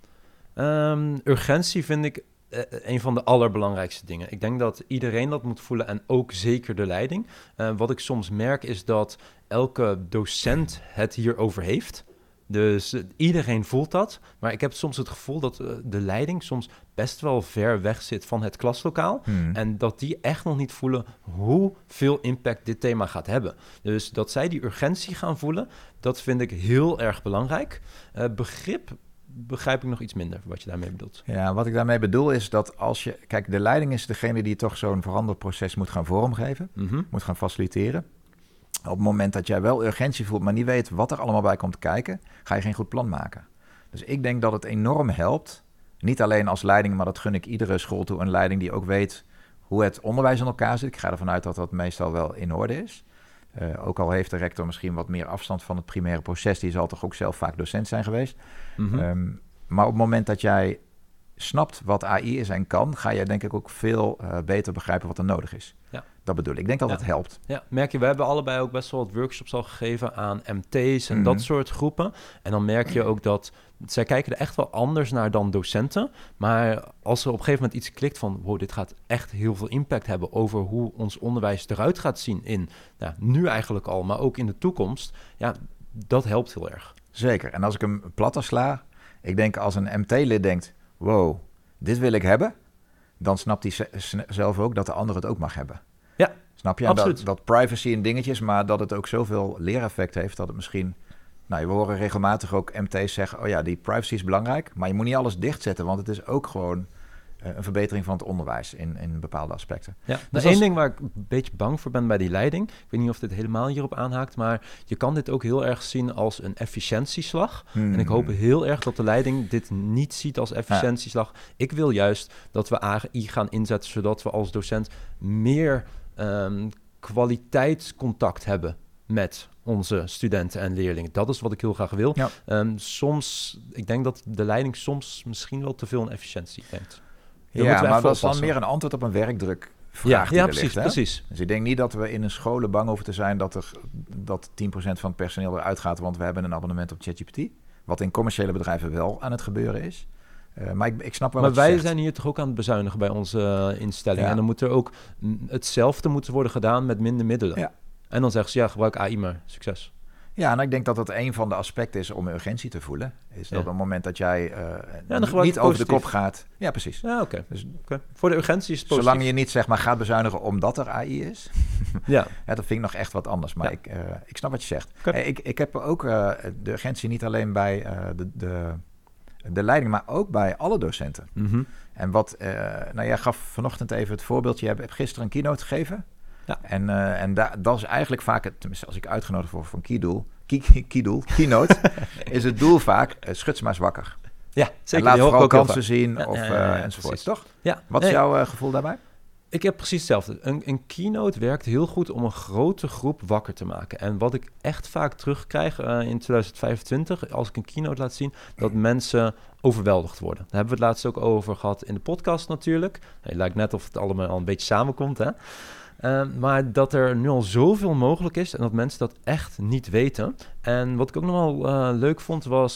Um, urgentie vind ik uh, een van de allerbelangrijkste dingen. Ik denk dat iedereen dat moet voelen en ook zeker de leiding. Uh, wat ik soms merk is dat elke docent het hierover heeft. Dus uh, iedereen voelt dat. Maar ik heb soms het gevoel dat uh, de leiding soms best wel ver weg zit van het klaslokaal. Hmm. En dat die echt nog niet voelen hoeveel impact dit thema gaat hebben. Dus dat zij die urgentie gaan voelen, dat vind ik heel erg belangrijk. Uh, begrip begrijp ik nog iets minder wat je daarmee bedoelt. Ja, wat ik daarmee bedoel is dat als je... Kijk, de leiding is degene die toch zo'n veranderproces moet gaan vormgeven. Mm-hmm. Moet gaan faciliteren. Op het moment dat jij wel urgentie voelt, maar niet weet wat er allemaal bij komt kijken, ga je geen goed plan maken. Dus ik denk dat het enorm helpt. Niet alleen als leiding, maar dat gun ik iedere school toe. Een leiding die ook weet hoe het onderwijs in elkaar zit. Ik ga ervan uit dat dat meestal wel in orde is. Uh, ook al heeft de rector misschien wat meer afstand van het primaire proces. Die zal toch ook zelf vaak docent zijn geweest. Mm-hmm. Um, maar op het moment dat jij snapt wat A I is en kan, ga je denk ik ook veel uh, beter begrijpen wat er nodig is. Ja. Dat bedoel ik. Ik denk dat ja. het helpt. Ja, merk je, we hebben allebei ook best wel wat workshops al gegeven aan M T's en mm-hmm. dat soort groepen. En dan merk je ook dat zij kijken er echt wel anders naar dan docenten. Maar als er op een gegeven moment iets klikt van, wow, dit gaat echt heel veel impact hebben over hoe ons onderwijs eruit gaat zien in, nou, nu eigenlijk al, maar ook in de toekomst. Ja, dat helpt heel erg. Zeker. En als ik hem platter sla, ik denk als een M T-lid denkt, wow, dit wil ik hebben, dan snapt hij z- zelf ook dat de ander het ook mag hebben. Ja, snap je? Dat, dat privacy een dingetje is, maar dat het ook zoveel leereffect heeft dat het misschien... Nou, we horen regelmatig ook M T's zeggen, oh ja, die privacy is belangrijk, maar je moet niet alles dichtzetten, want het is ook gewoon uh, een verbetering van het onderwijs in, in bepaalde aspecten. Ja, dus één als... ding waar ik een beetje bang voor ben bij die leiding, ik weet niet of dit helemaal hierop aanhaakt, maar je kan dit ook heel erg zien als een efficiëntieslag. Hmm. En ik hoop heel erg dat de leiding dit niet ziet als efficiëntieslag. Ja. Ik wil juist dat we A I gaan inzetten, zodat we als docent meer um, kwaliteitscontact hebben met onze studenten en leerlingen. Dat is wat ik heel graag wil. Ja. Um, soms, ik denk dat de leiding soms misschien wel te veel aan efficiëntie denkt. Daar ja, maar dat is dan meer een antwoord op een werkdruk. Vraag ja, ja precies, ligt, precies. Dus ik denk niet dat we in een scholen bang over te zijn dat er dat tien procent van het personeel eruit gaat, want we hebben een abonnement op ChatGPT. Wat in commerciële bedrijven wel aan het gebeuren is. Uh, maar ik, ik snap wel maar wat je wij zegt. zijn hier toch ook aan het bezuinigen bij onze uh, instelling. Ja. En dan moet er ook hetzelfde moeten worden gedaan met minder middelen. Ja. En dan zeggen ze, ja, gebruik A I maar. Succes. Ja, en ik denk dat dat een van de aspecten is om urgentie te voelen. Is dat ja. op het moment dat jij uh, ja, niet over positief. de kop gaat. Ja, precies. Ja, oké. Okay. Dus, okay. Voor de urgentie is het positief. Zolang je niet zeg maar gaat bezuinigen omdat er A I is. ja. ja. Dat vind ik nog echt wat anders. Maar ja. ik, uh, ik snap wat je zegt. Okay. Hey, ik, ik heb ook uh, de urgentie niet alleen bij uh, de, de, de leiding, maar ook bij alle docenten. Mm-hmm. En wat, uh, nou jij gaf vanochtend even het voorbeeldje. Je hebt gisteren een keynote gegeven. Ja. En, uh, en da- dat is eigenlijk vaak, het, tenminste als ik uitgenodigd word voor een keydoel, key, keydoel, keynote, is het doel vaak, uh, schud ze maar eens wakker. Ja, zeker. En laat vooral kansen zien ja, of, ja, ja, ja, uh, enzovoort, precies. Toch? Ja. Wat is nee. jouw uh, gevoel daarbij? Ik heb precies hetzelfde. Een, een keynote werkt heel goed om een grote groep wakker te maken. En wat ik echt vaak terugkrijg uh, in twintig vijfentwintig, als ik een keynote laat zien, dat mensen overweldigd worden. Daar hebben we het laatst ook over gehad in de podcast natuurlijk. Het lijkt net of het allemaal al een beetje samenkomt, hè. Uh, maar dat er nu al zoveel mogelijk is en dat mensen dat echt niet weten. En wat ik ook nog wel uh, leuk vond was,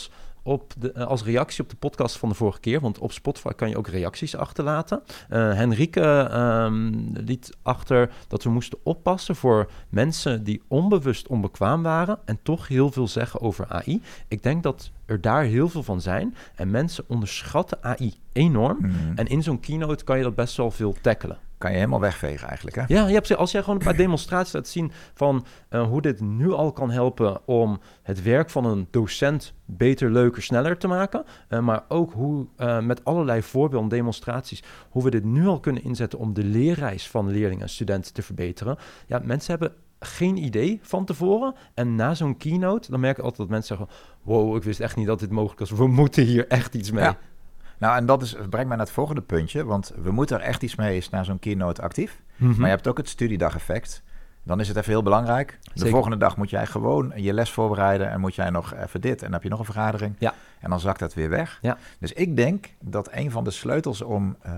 op de, uh, als reactie op de podcast van de vorige keer, want op Spotify kan je ook reacties achterlaten. Uh, Henrike um, liet achter dat we moesten oppassen voor mensen die onbewust onbekwaam waren en toch heel veel zeggen over A I. Ik denk dat er daar heel veel van zijn en mensen onderschatten A I enorm. Mm-hmm. En in zo'n keynote kan je dat best wel veel tackelen. Kan je helemaal wegvegen eigenlijk, hè? Ja, je hebt, als jij gewoon een paar demonstraties laat zien van uh, hoe dit nu al kan helpen om het werk van een docent beter, leuker, sneller te maken. Uh, maar ook hoe uh, met allerlei voorbeelden, demonstraties, hoe we dit nu al kunnen inzetten om de leerreis van leerlingen en studenten te verbeteren. Ja, mensen hebben geen idee van tevoren. En na zo'n keynote, dan merk ik altijd dat mensen zeggen, wow, ik wist echt niet dat dit mogelijk was. We moeten hier echt iets mee. Ja. Nou, en dat is, brengt mij naar het volgende puntje, want we moeten er echt iets mee is na zo'n keynote actief. Mm-hmm. Maar je hebt ook het studiedageffect. Dan is het even heel belangrijk. De Zeker. Volgende dag moet jij gewoon je les voorbereiden en moet jij nog even dit en dan heb je nog een vergadering. Ja. En dan zakt dat weer weg. Ja. Dus ik denk dat een van de sleutels om, uh,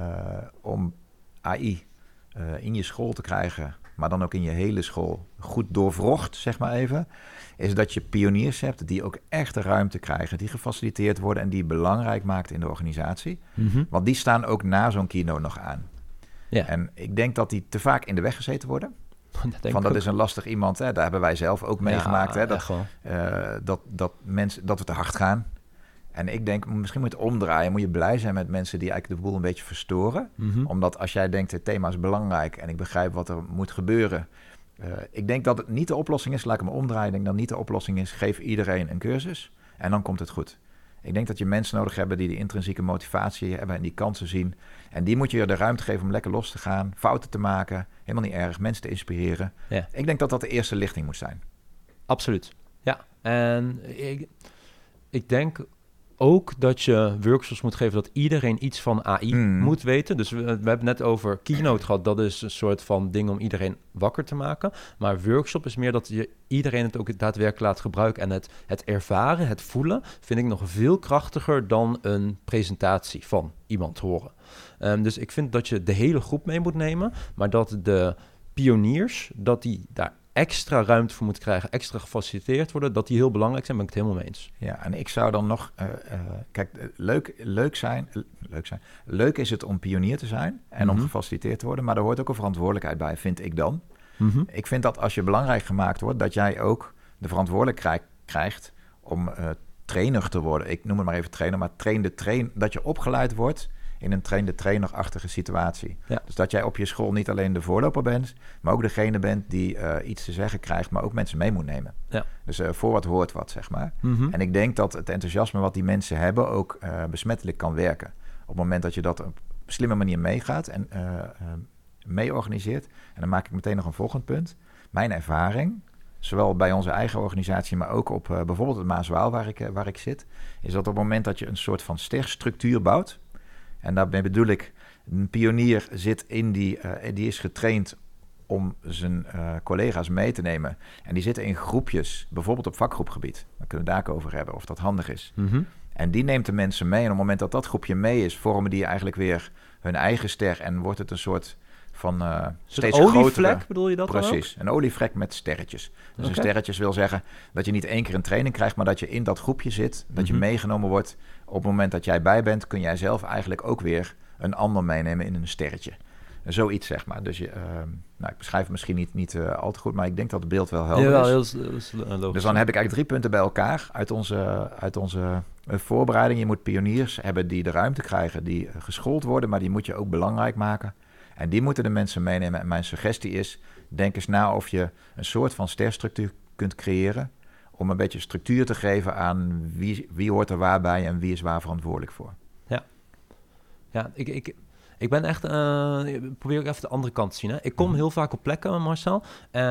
om A I uh, in je school te krijgen, maar dan ook in je hele school goed doorwrocht, zeg maar even, is dat je pioniers hebt die ook echt de ruimte krijgen, die gefaciliteerd worden en die belangrijk maakt in de organisatie. Mm-hmm. Want die staan ook na zo'n keynote nog aan. Ja. En ik denk dat die te vaak in de weg gezeten worden. Dat Van dat ook. Is een lastig iemand, hè? Daar hebben wij zelf ook meegemaakt. Ja, hè? Dat, uh, dat, dat, mensen, dat we te hard gaan. En ik denk, misschien moet je het omdraaien. Moet je blij zijn met mensen die eigenlijk de boel een beetje verstoren. Mm-hmm. Omdat als jij denkt, het thema is belangrijk en ik begrijp wat er moet gebeuren. Uh, ik denk dat het niet de oplossing is, laat ik hem omdraaien. Ik denk dat niet de oplossing is, geef iedereen een cursus en dan komt het goed. Ik denk dat je mensen nodig hebben die de intrinsieke motivatie hebben en die kansen zien. En die moet je de ruimte geven om lekker los te gaan, fouten te maken. Helemaal niet erg, mensen te inspireren. Ja. Ik denk dat dat de eerste lichting moet zijn. Absoluut, ja. En ik, ik denk ook dat je workshops moet geven dat iedereen iets van A I mm. moet weten. Dus we, we hebben net over keynote gehad. Dat is een soort van ding om iedereen wakker te maken. Maar workshop is meer dat je iedereen het ook daadwerkelijk laat gebruiken. En het, het ervaren, het voelen, vind ik nog veel krachtiger dan een presentatie van iemand horen. Um, dus ik vind dat je de hele groep mee moet nemen. Maar dat de pioniers, dat die daar extra ruimte voor moet krijgen, extra gefaciliteerd worden, dat die heel belangrijk zijn, ben ik het helemaal mee eens. Ja, en ik zou dan nog, uh, uh, kijk, leuk, leuk zijn, uh, leuk zijn, leuk is het om pionier te zijn en mm-hmm. om gefaciliteerd te worden, maar er hoort ook een verantwoordelijkheid bij, vind ik dan. Mm-hmm. Ik vind dat als je belangrijk gemaakt wordt, dat jij ook de verantwoordelijkheid krijgt om uh, trainer te worden. Ik noem het maar even trainer, maar train de train, dat je opgeleid wordt in een train-de-trainer-achtige situatie. Ja. Dus dat jij op je school niet alleen de voorloper bent, maar ook degene bent die uh, iets te zeggen krijgt, maar ook mensen mee moet nemen. Ja. Dus uh, voor wat hoort wat, zeg maar. Mm-hmm. En ik denk dat het enthousiasme wat die mensen hebben ook uh, besmettelijk kan werken. Op het moment dat je dat op een slimme manier meegaat en uh, uh, mee organiseert. En dan maak ik meteen nog een volgend punt. Mijn ervaring, zowel bij onze eigen organisatie, maar ook op uh, bijvoorbeeld het Maaswaal waar ik, uh, waar ik zit, is dat op het moment dat je een soort van sterstructuur bouwt, en daarmee bedoel ik, een pionier zit in die, uh, die is getraind om zijn uh, collega's mee te nemen. En die zitten in groepjes, bijvoorbeeld op vakgroepgebied. Dan kunnen we het daar over hebben of dat handig is. Mm-hmm. En die neemt de mensen mee. En op het moment dat dat groepje mee is, vormen die eigenlijk weer hun eigen ster. En wordt het een soort van uh, steeds een grotere... olievlek, bedoel je dat dan ook? Precies, een olievlek met sterretjes. Dus okay. Een sterretjes wil zeggen dat je niet één keer een training krijgt, maar dat je in dat groepje zit, dat mm-hmm. je meegenomen wordt. Op het moment dat jij bij bent, kun jij zelf eigenlijk ook weer een ander meenemen in een sterretje. Zoiets, zeg maar. Dus je, uh, nou, ik beschrijf het misschien niet, niet uh, al te goed, maar ik denk dat het beeld wel helder ja, is. Heel, heel logisch. Dus dan heb ik eigenlijk drie punten bij elkaar uit onze, uit onze uh, voorbereiding. Je moet pioniers hebben die de ruimte krijgen, die uh, geschoold worden, maar die moet je ook belangrijk maken. En die moeten de mensen meenemen. En mijn suggestie is, denk eens na of je een soort van sterstructuur kunt creëren, om een beetje structuur te geven aan wie, wie hoort er waar bij en wie is waar verantwoordelijk voor. Ja, ja ik, ik, ik ben echt, uh, probeer ik even de andere kant te zien. Hè. Ik kom heel vaak op plekken, Marcel,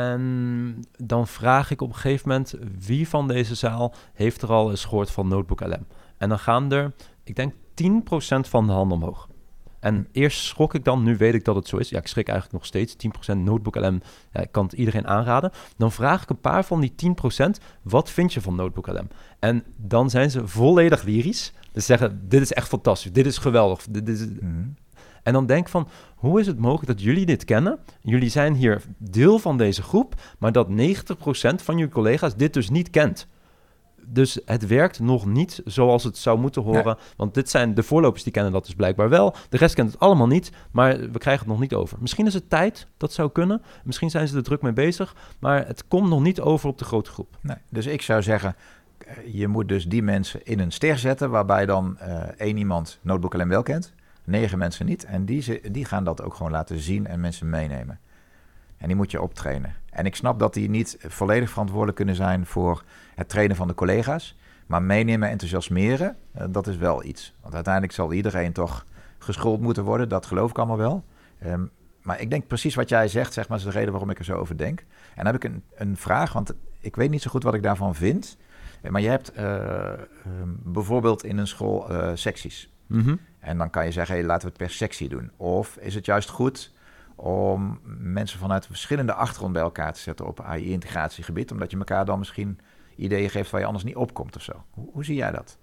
en dan vraag ik op een gegeven moment, wie van deze zaal heeft er al eens gehoord van Notebook L M? En dan gaan er, ik denk, tien procent van de handen omhoog. En eerst schrok ik dan, nu weet ik dat het zo is. Ja, ik schrik eigenlijk nog steeds. tien procent Notebook L M, ja, ik kan het iedereen aanraden. Dan vraag ik een paar van die tien procent, wat vind je van Notebook L M? En dan zijn ze volledig lyrisch. Dus zeggen, dit is echt fantastisch, dit is geweldig. Dit is... Mm-hmm. En dan denk ik van, hoe is het mogelijk dat jullie dit kennen? Jullie zijn hier deel van deze groep, maar dat negentig procent van jullie collega's dit dus niet kent. dus het werkt nog niet zoals het zou moeten horen. Nee. Want dit zijn de voorlopers, die kennen dat dus blijkbaar wel. De rest kent het allemaal niet, maar we krijgen het nog niet over. Misschien is het tijd, dat zou kunnen. Misschien zijn ze er druk mee bezig, maar het komt nog niet over op de grote groep. Nee, dus ik zou zeggen, je moet dus die mensen in een ster zetten, waarbij dan uh, één iemand Notebook L M wel kent, negen mensen niet. En die, ze, die gaan dat ook gewoon laten zien en mensen meenemen. En die moet je optrainen. En ik snap dat die niet volledig verantwoordelijk kunnen zijn voor het trainen van de collega's. Maar meenemen, enthousiasmeren, uh, dat is wel iets. Want uiteindelijk zal iedereen toch geschoold moeten worden. Dat geloof ik allemaal wel. Um, maar ik denk precies wat jij zegt, zeg maar, is de reden waarom ik er zo over denk. En dan heb ik een, een vraag, want ik weet niet zo goed wat ik daarvan vind. Maar je hebt uh, um, bijvoorbeeld in een school uh, secties. Mm-hmm. En dan kan je zeggen, hey, laten we het per sectie doen. Of is het juist goed om mensen vanuit verschillende achtergrond bij elkaar te zetten op A I-integratiegebied, omdat je elkaar dan misschien ideeën geeft waar je anders niet opkomt of zo. Hoe, hoe zie jij dat?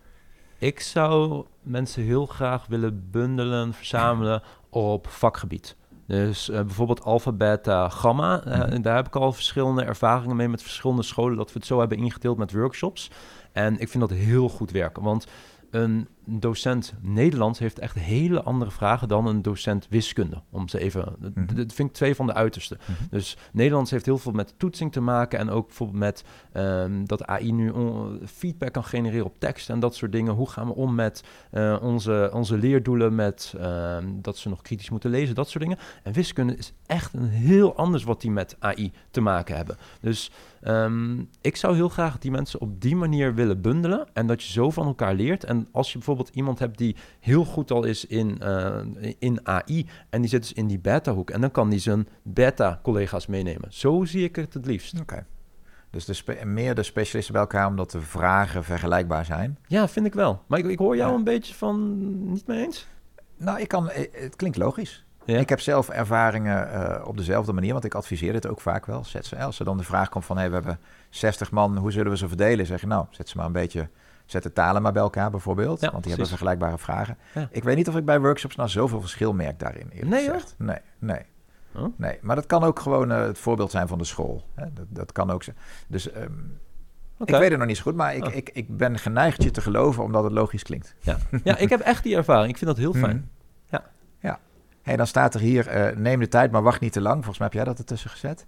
Ik zou mensen heel graag willen bundelen, verzamelen op vakgebied. Dus uh, bijvoorbeeld alpha, beta, gamma. Uh, Mm-hmm. Daar heb ik al verschillende ervaringen mee met verschillende scholen, dat we het zo hebben ingedeeld met workshops. En ik vind dat heel goed werken, want een docent Nederlands heeft echt hele andere vragen dan een docent wiskunde. Om ze even, Mm-hmm. dat vind ik twee van de uitersten. Mm-hmm. Dus Nederlands heeft heel veel met toetsing te maken en ook bijvoorbeeld met um, dat A I nu on- feedback kan genereren op tekst en dat soort dingen. Hoe gaan we om met uh, onze, onze leerdoelen, met uh, dat ze nog kritisch moeten lezen, dat soort dingen. En wiskunde is echt een heel anders wat die met A I te maken hebben. Dus um, ik zou heel graag die mensen op die manier willen bundelen en dat je zo van elkaar leert. En als je bijvoorbeeld iemand hebt die heel goed al is in, uh, in A I en die zit dus in die beta-hoek en dan kan die zijn beta-collega's meenemen. Zo zie ik het het liefst. Oké. Okay. Dus de spe- meer de specialisten bij elkaar omdat de vragen vergelijkbaar zijn? Ja, vind ik wel. Maar ik, ik hoor jou ja. een beetje van niet mee eens? Nou, ik kan, het klinkt logisch. Ja. Ik heb zelf ervaringen uh, op dezelfde manier, want ik adviseer dit ook vaak wel. Zet ze, als er dan de vraag komt van, hey, we hebben zestig man, hoe zullen we ze verdelen? Zeg je, nou, zet ze maar een beetje, zet de talen maar bij elkaar bijvoorbeeld, Ja, want die precies. hebben vergelijkbare vragen. Ja. Ik weet niet of ik bij workshops nou zoveel verschil merk daarin, eerlijk Nee, gezegd. Nee, nee. Oh. Nee, maar dat kan ook gewoon uh, het voorbeeld zijn van de school. Hè? Dat, dat kan ook zijn. Dus um, okay. Ik weet het nog niet zo goed, maar ik, oh. ik, ik ben geneigd je te geloven omdat het logisch klinkt. Ja, ja, ik heb echt die ervaring. Ik vind dat heel fijn. Mm. Ja. Ja. Hey, dan staat er hier, uh, neem de tijd, maar wacht niet te lang. Volgens mij heb jij dat ertussen gezet.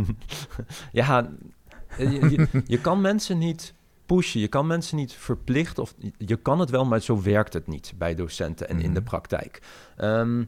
Ja, je, je, je kan mensen niet pushen. Je kan mensen niet verplichten. Of, je kan het wel, maar zo werkt het niet bij docenten en mm. in de praktijk. Um,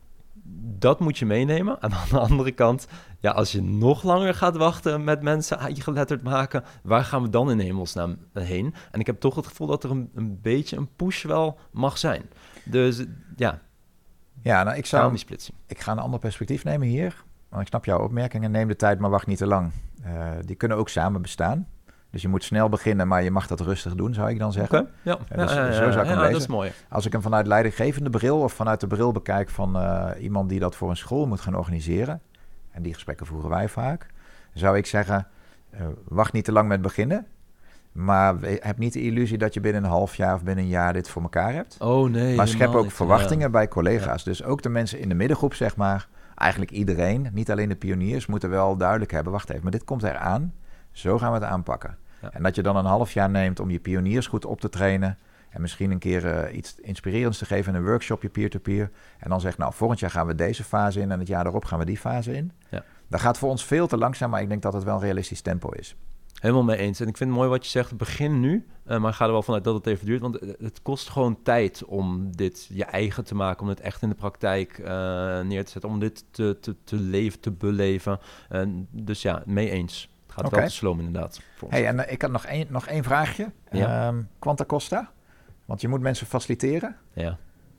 dat moet je meenemen. En aan de andere kant, ja, als je nog langer gaat wachten met mensen A I geletterd maken, waar gaan we dan in hemelsnaam heen? En ik heb toch het gevoel dat er een, een beetje een push wel mag zijn. Dus ja, ja nou, ik zou die splitsing. Ik ga een ander perspectief nemen hier. Want ik snap jouw opmerkingen. Neem de tijd, maar wacht niet te lang. Uh, die kunnen ook samen bestaan. Dus je moet snel beginnen, maar je mag dat rustig doen, zou ik dan zeggen. Okay, ja. Uh, dus, ja, ja, ja, zo zou ik hem ja, lezen. Dat is mooi. Als ik hem vanuit leidinggevende bril of vanuit de bril bekijk van uh, iemand die dat voor een school moet gaan organiseren, en die gesprekken voeren wij vaak, zou ik zeggen, uh, wacht niet te lang met beginnen, maar heb niet de illusie dat je binnen een half jaar of binnen een jaar dit voor elkaar hebt. Oh nee. Maar schep ook niet, verwachtingen ja. bij collega's. Ja. Dus ook de mensen in de middengroep, zeg maar, eigenlijk iedereen, niet alleen de pioniers, moeten wel duidelijk hebben, wacht even, maar dit komt eraan, zo gaan we het aanpakken. Ja. En dat je dan een half jaar neemt om je pioniers goed op te trainen en misschien een keer uh, iets inspirerends te geven in een workshopje peer-to-peer. En dan zegt, nou, volgend jaar gaan we deze fase in en het jaar daarop gaan we die fase in. Ja. Dat gaat voor ons veel te langzaam, maar ik denk dat het wel een realistisch tempo is. Helemaal mee eens. En ik vind het mooi wat je zegt, begin nu, uh, maar ga er wel vanuit dat het even duurt. Want het kost gewoon tijd om dit je eigen te maken, om het echt in de praktijk uh, neer te zetten, om dit te, te, te leven, te beleven. Uh, dus ja, mee eens. Het gaat okay. wel te sloom inderdaad. Hey, en uh, ik had nog één, nog één vraagje. Ja. Um, Quanta Costa? Want je moet mensen faciliteren. Ja.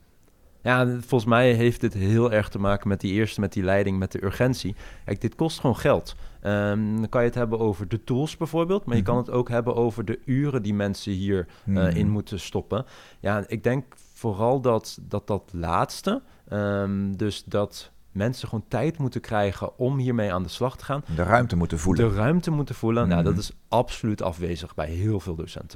Ja, volgens mij heeft dit heel erg te maken met die eerste, met die leiding, met de urgentie. Kijk, dit kost gewoon geld. Um, dan kan je het hebben over de tools bijvoorbeeld, maar mm-hmm. je kan het ook hebben over de uren die mensen hierin uh, mm-hmm. in moeten stoppen. Ja, ik denk vooral dat dat, dat laatste, um, dus dat mensen gewoon tijd moeten krijgen om hiermee aan de slag te gaan. De ruimte moeten voelen. De ruimte moeten voelen, mm-hmm. nou, dat is absoluut afwezig bij heel veel docenten.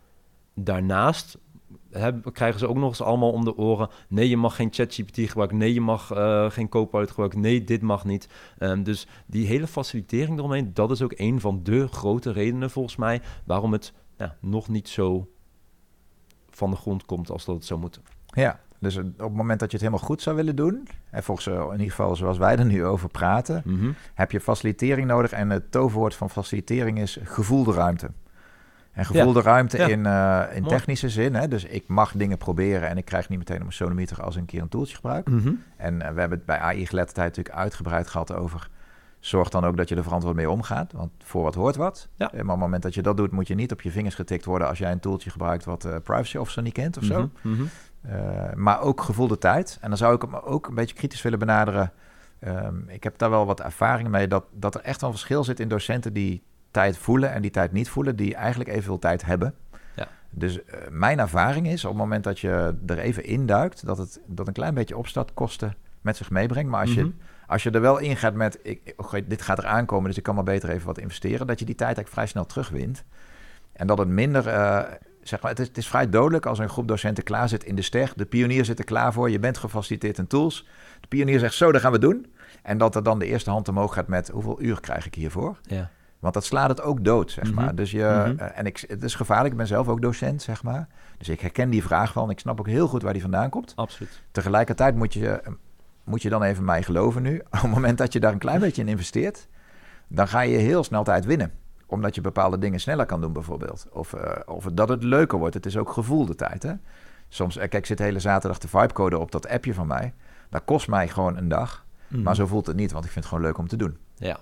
Daarnaast hebben, krijgen ze ook nog eens allemaal om de oren, nee, je mag geen ChatGPT gebruiken, nee, je mag uh, geen Copilot gebruiken, nee, dit mag niet. Um, dus die hele facilitering eromheen, dat is ook een van de grote redenen volgens mij waarom het ja, nog niet zo van de grond komt als dat het zou moeten. Ja, dus op het moment dat je het helemaal goed zou willen doen, en volgens uh, in ieder geval zoals wij er nu over praten, Mm-hmm. heb je facilitering nodig. En het toverwoord van facilitering is gevoelde ruimte. En gevoelde ja. ruimte ja. in, uh, in technische zin. Hè? Dus ik mag dingen proberen en ik krijg niet meteen een sonomieter als ik een keer een toeltje gebruik. Mm-hmm. En uh, we hebben het bij A I-geletterdheid natuurlijk uitgebreid gehad over... Zorg dan ook dat je er verantwoord mee omgaat. Want voor wat hoort wat. Ja. Maar op het moment dat je dat doet, moet je niet op je vingers getikt worden als jij een toeltje gebruikt wat uh, privacy officer niet kent of zo. Mm-hmm. Mm-hmm. Uh, maar ook gevoelde tijd. En dan zou ik hem ook een beetje kritisch willen benaderen. Um, ik heb daar wel wat ervaring mee dat, dat er echt wel een verschil zit in docenten die tijd voelen en die tijd niet voelen, die eigenlijk evenveel tijd hebben. Ja. Dus uh, mijn ervaring is op het moment dat je er even induikt, dat het dat een klein beetje opstartkosten met zich meebrengt. Maar als Mm-hmm. je Als je er wel in gaat met, ik, okay, dit gaat er aankomen, dus ik kan maar beter even wat investeren, dat je die tijd eigenlijk vrij snel terugwint. En dat het minder, uh, zeg maar, het is, het is vrij dodelijk als een groep docenten klaar zit in de ster. De pionier zit er klaar voor, je bent gefaciliteerd in tools. De pionier zegt, zo, dat gaan we doen. En dat er dan de eerste hand omhoog gaat met, hoeveel uur krijg ik hiervoor? Ja. Want dat slaat het ook dood, zeg Mm-hmm. maar. Dus je, Mm-hmm. uh, en ik, het is gevaarlijk, ik ben zelf ook docent, zeg maar. Dus ik herken die vraag wel en ik snap ook heel goed waar die vandaan komt. Absoluut. Tegelijkertijd moet je... Moet je dan even mij geloven nu? Op het moment dat je daar een klein beetje in investeert, dan ga je heel snel tijd winnen. Omdat je bepaalde dingen sneller kan doen bijvoorbeeld. Of, uh, of dat het leuker wordt. Het is ook gevoelde tijd. Hè? Soms, kijk, ik zit de hele zaterdag de vibecode op dat appje van mij. Dat kost mij gewoon een dag. Mm. Maar zo voelt het niet, want ik vind het gewoon leuk om te doen. Ja.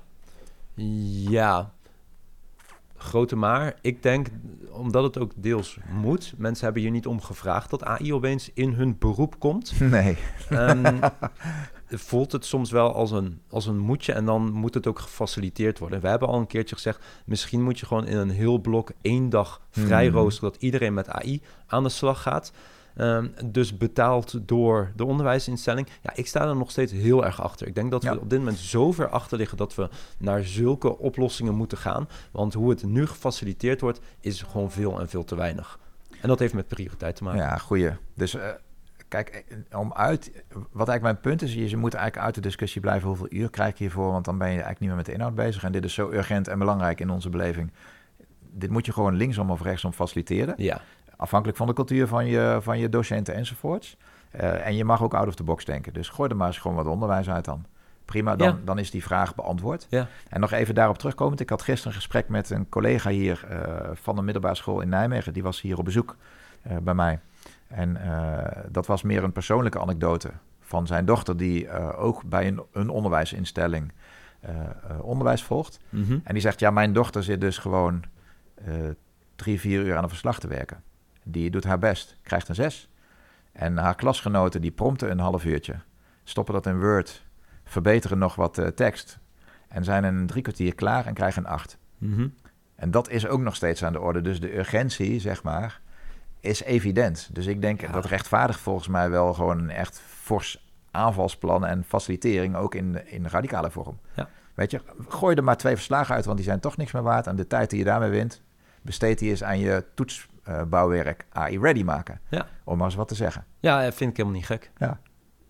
Ja. Grote maar. Ik denk, omdat het ook deels moet. Mensen hebben hier niet om gevraagd dat A I opeens in hun beroep komt. Nee. Um, voelt het soms wel als een, als een moetje en dan moet het ook gefaciliteerd worden. We hebben al een keertje gezegd, misschien moet je gewoon in een heel blok één dag vrij hmm. roosteren, dat iedereen met A I aan de slag gaat. Um, dus betaald door de onderwijsinstelling. Ja, ik sta er nog steeds heel erg achter. Ik denk dat ja. we op dit moment zo ver achter liggen dat we naar zulke oplossingen moeten gaan. Want hoe het nu gefaciliteerd wordt, is gewoon veel en veel te weinig. En dat heeft met prioriteit te maken. Ja, goeie. Dus uh, kijk, om uit, wat eigenlijk mijn punt is, je moet eigenlijk uit de discussie blijven hoeveel uur krijg je hiervoor, want dan ben je eigenlijk niet meer met de inhoud bezig. En dit is zo urgent en belangrijk in onze beleving. Dit moet je gewoon linksom of rechtsom faciliteren. Ja. Afhankelijk van de cultuur van je, van je docenten enzovoorts. Uh, en je mag ook out of the box denken. Dus gooi er maar eens gewoon wat onderwijs uit dan. Prima, dan, ja. dan is die vraag beantwoord. Ja. En nog even daarop terugkomend. Ik had gisteren een gesprek met een collega hier uh, van de middelbare school in Nijmegen. Die was hier op bezoek uh, bij mij. En uh, dat was meer een persoonlijke anekdote van zijn dochter, die uh, ook bij een, een onderwijsinstelling uh, uh, onderwijs volgt. Mm-hmm. En die zegt, ja, mijn dochter zit dus gewoon uh, drie, vier uur aan een verslag te werken. Die doet haar best, krijgt een zes. En haar klasgenoten die prompten een half uurtje, stoppen dat in Word, verbeteren nog wat uh, tekst en zijn in drie kwartier klaar en krijgen een acht. Mm-hmm. En dat is ook nog steeds aan de orde. Dus de urgentie, zeg maar, is evident. Dus ik denk ja. dat rechtvaardigt volgens mij wel gewoon een echt fors aanvalsplan en facilitering ook in, in radicale vorm. Ja. Weet je, gooi er maar twee verslagen uit, want die zijn toch niks meer waard. En de tijd die je daarmee wint, besteed die eens aan je toetsbouwwerk uh, A I-ready maken. Ja. Om maar eens wat te zeggen. Ja, dat vind ik helemaal niet gek. Ja.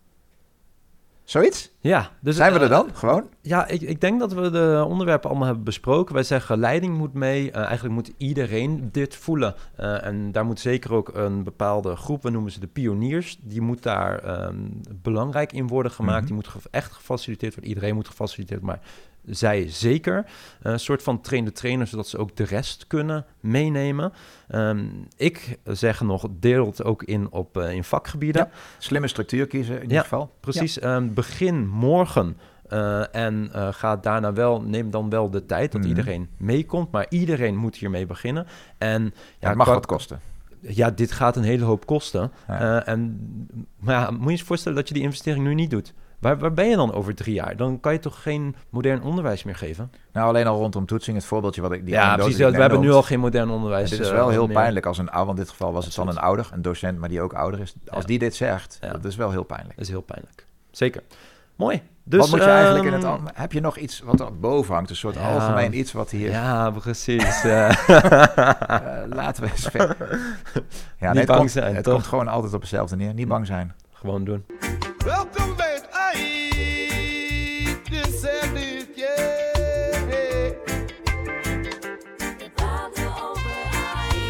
Zoiets? Ja. Dus, zijn we er dan? Uh, Gewoon? Ja, ik, ik denk dat we de onderwerpen allemaal hebben besproken. Wij zeggen leiding moet mee. Uh, eigenlijk moet iedereen dit voelen. Uh, en daar moet zeker ook een bepaalde groep, we noemen ze de pioniers, die moet daar um, belangrijk in worden gemaakt. Mm-hmm. Die moet ge- echt gefaciliteerd worden. Iedereen moet gefaciliteerd worden, maar zij zeker. Uh, een soort van trainde trainer, zodat ze ook de rest kunnen meenemen. Um, ik zeg nog, deel het ook in op uh, in vakgebieden. Ja, slimme structuur kiezen in ieder ja, geval. Precies. Ja. Um, begin morgen uh, en uh, ga daarna wel, neem dan wel de tijd dat mm-hmm. iedereen meekomt. Maar iedereen moet hiermee beginnen. En ja, ja, het mag qua, wat kosten. Ja, dit gaat een hele hoop kosten. Ja. Uh, en, maar ja, moet je je voorstellen dat je die investering nu niet doet. Waar, waar ben je dan over drie jaar? Dan kan je toch geen modern onderwijs meer geven? Nou, alleen al rondom toetsing, het voorbeeldje wat ik... Die ja, precies. We hebben noemt. nu al geen modern onderwijs. Het is wel uh, heel meer. pijnlijk als een ouder, want in dit geval was het dan een ouder, een docent, maar die ook ouder is. Als ja. die dit zegt, ja. dat is wel heel pijnlijk. Dat is heel pijnlijk. Zeker. Mooi. Dus, wat moet je um, eigenlijk in het... Al- heb je nog iets wat er boven hangt? Een soort ja, algemeen iets wat hier... Ja, precies. uh, laten we eens verder. Ja, niet nee, bang komt, zijn, het toch? komt gewoon altijd op hetzelfde neer. Niet bang zijn. Gewoon doen. Welkom bij het A I. Dit is het, yeah. We praten over A I.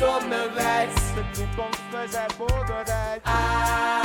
onbereid. De toekomst, we zijn voorbereid.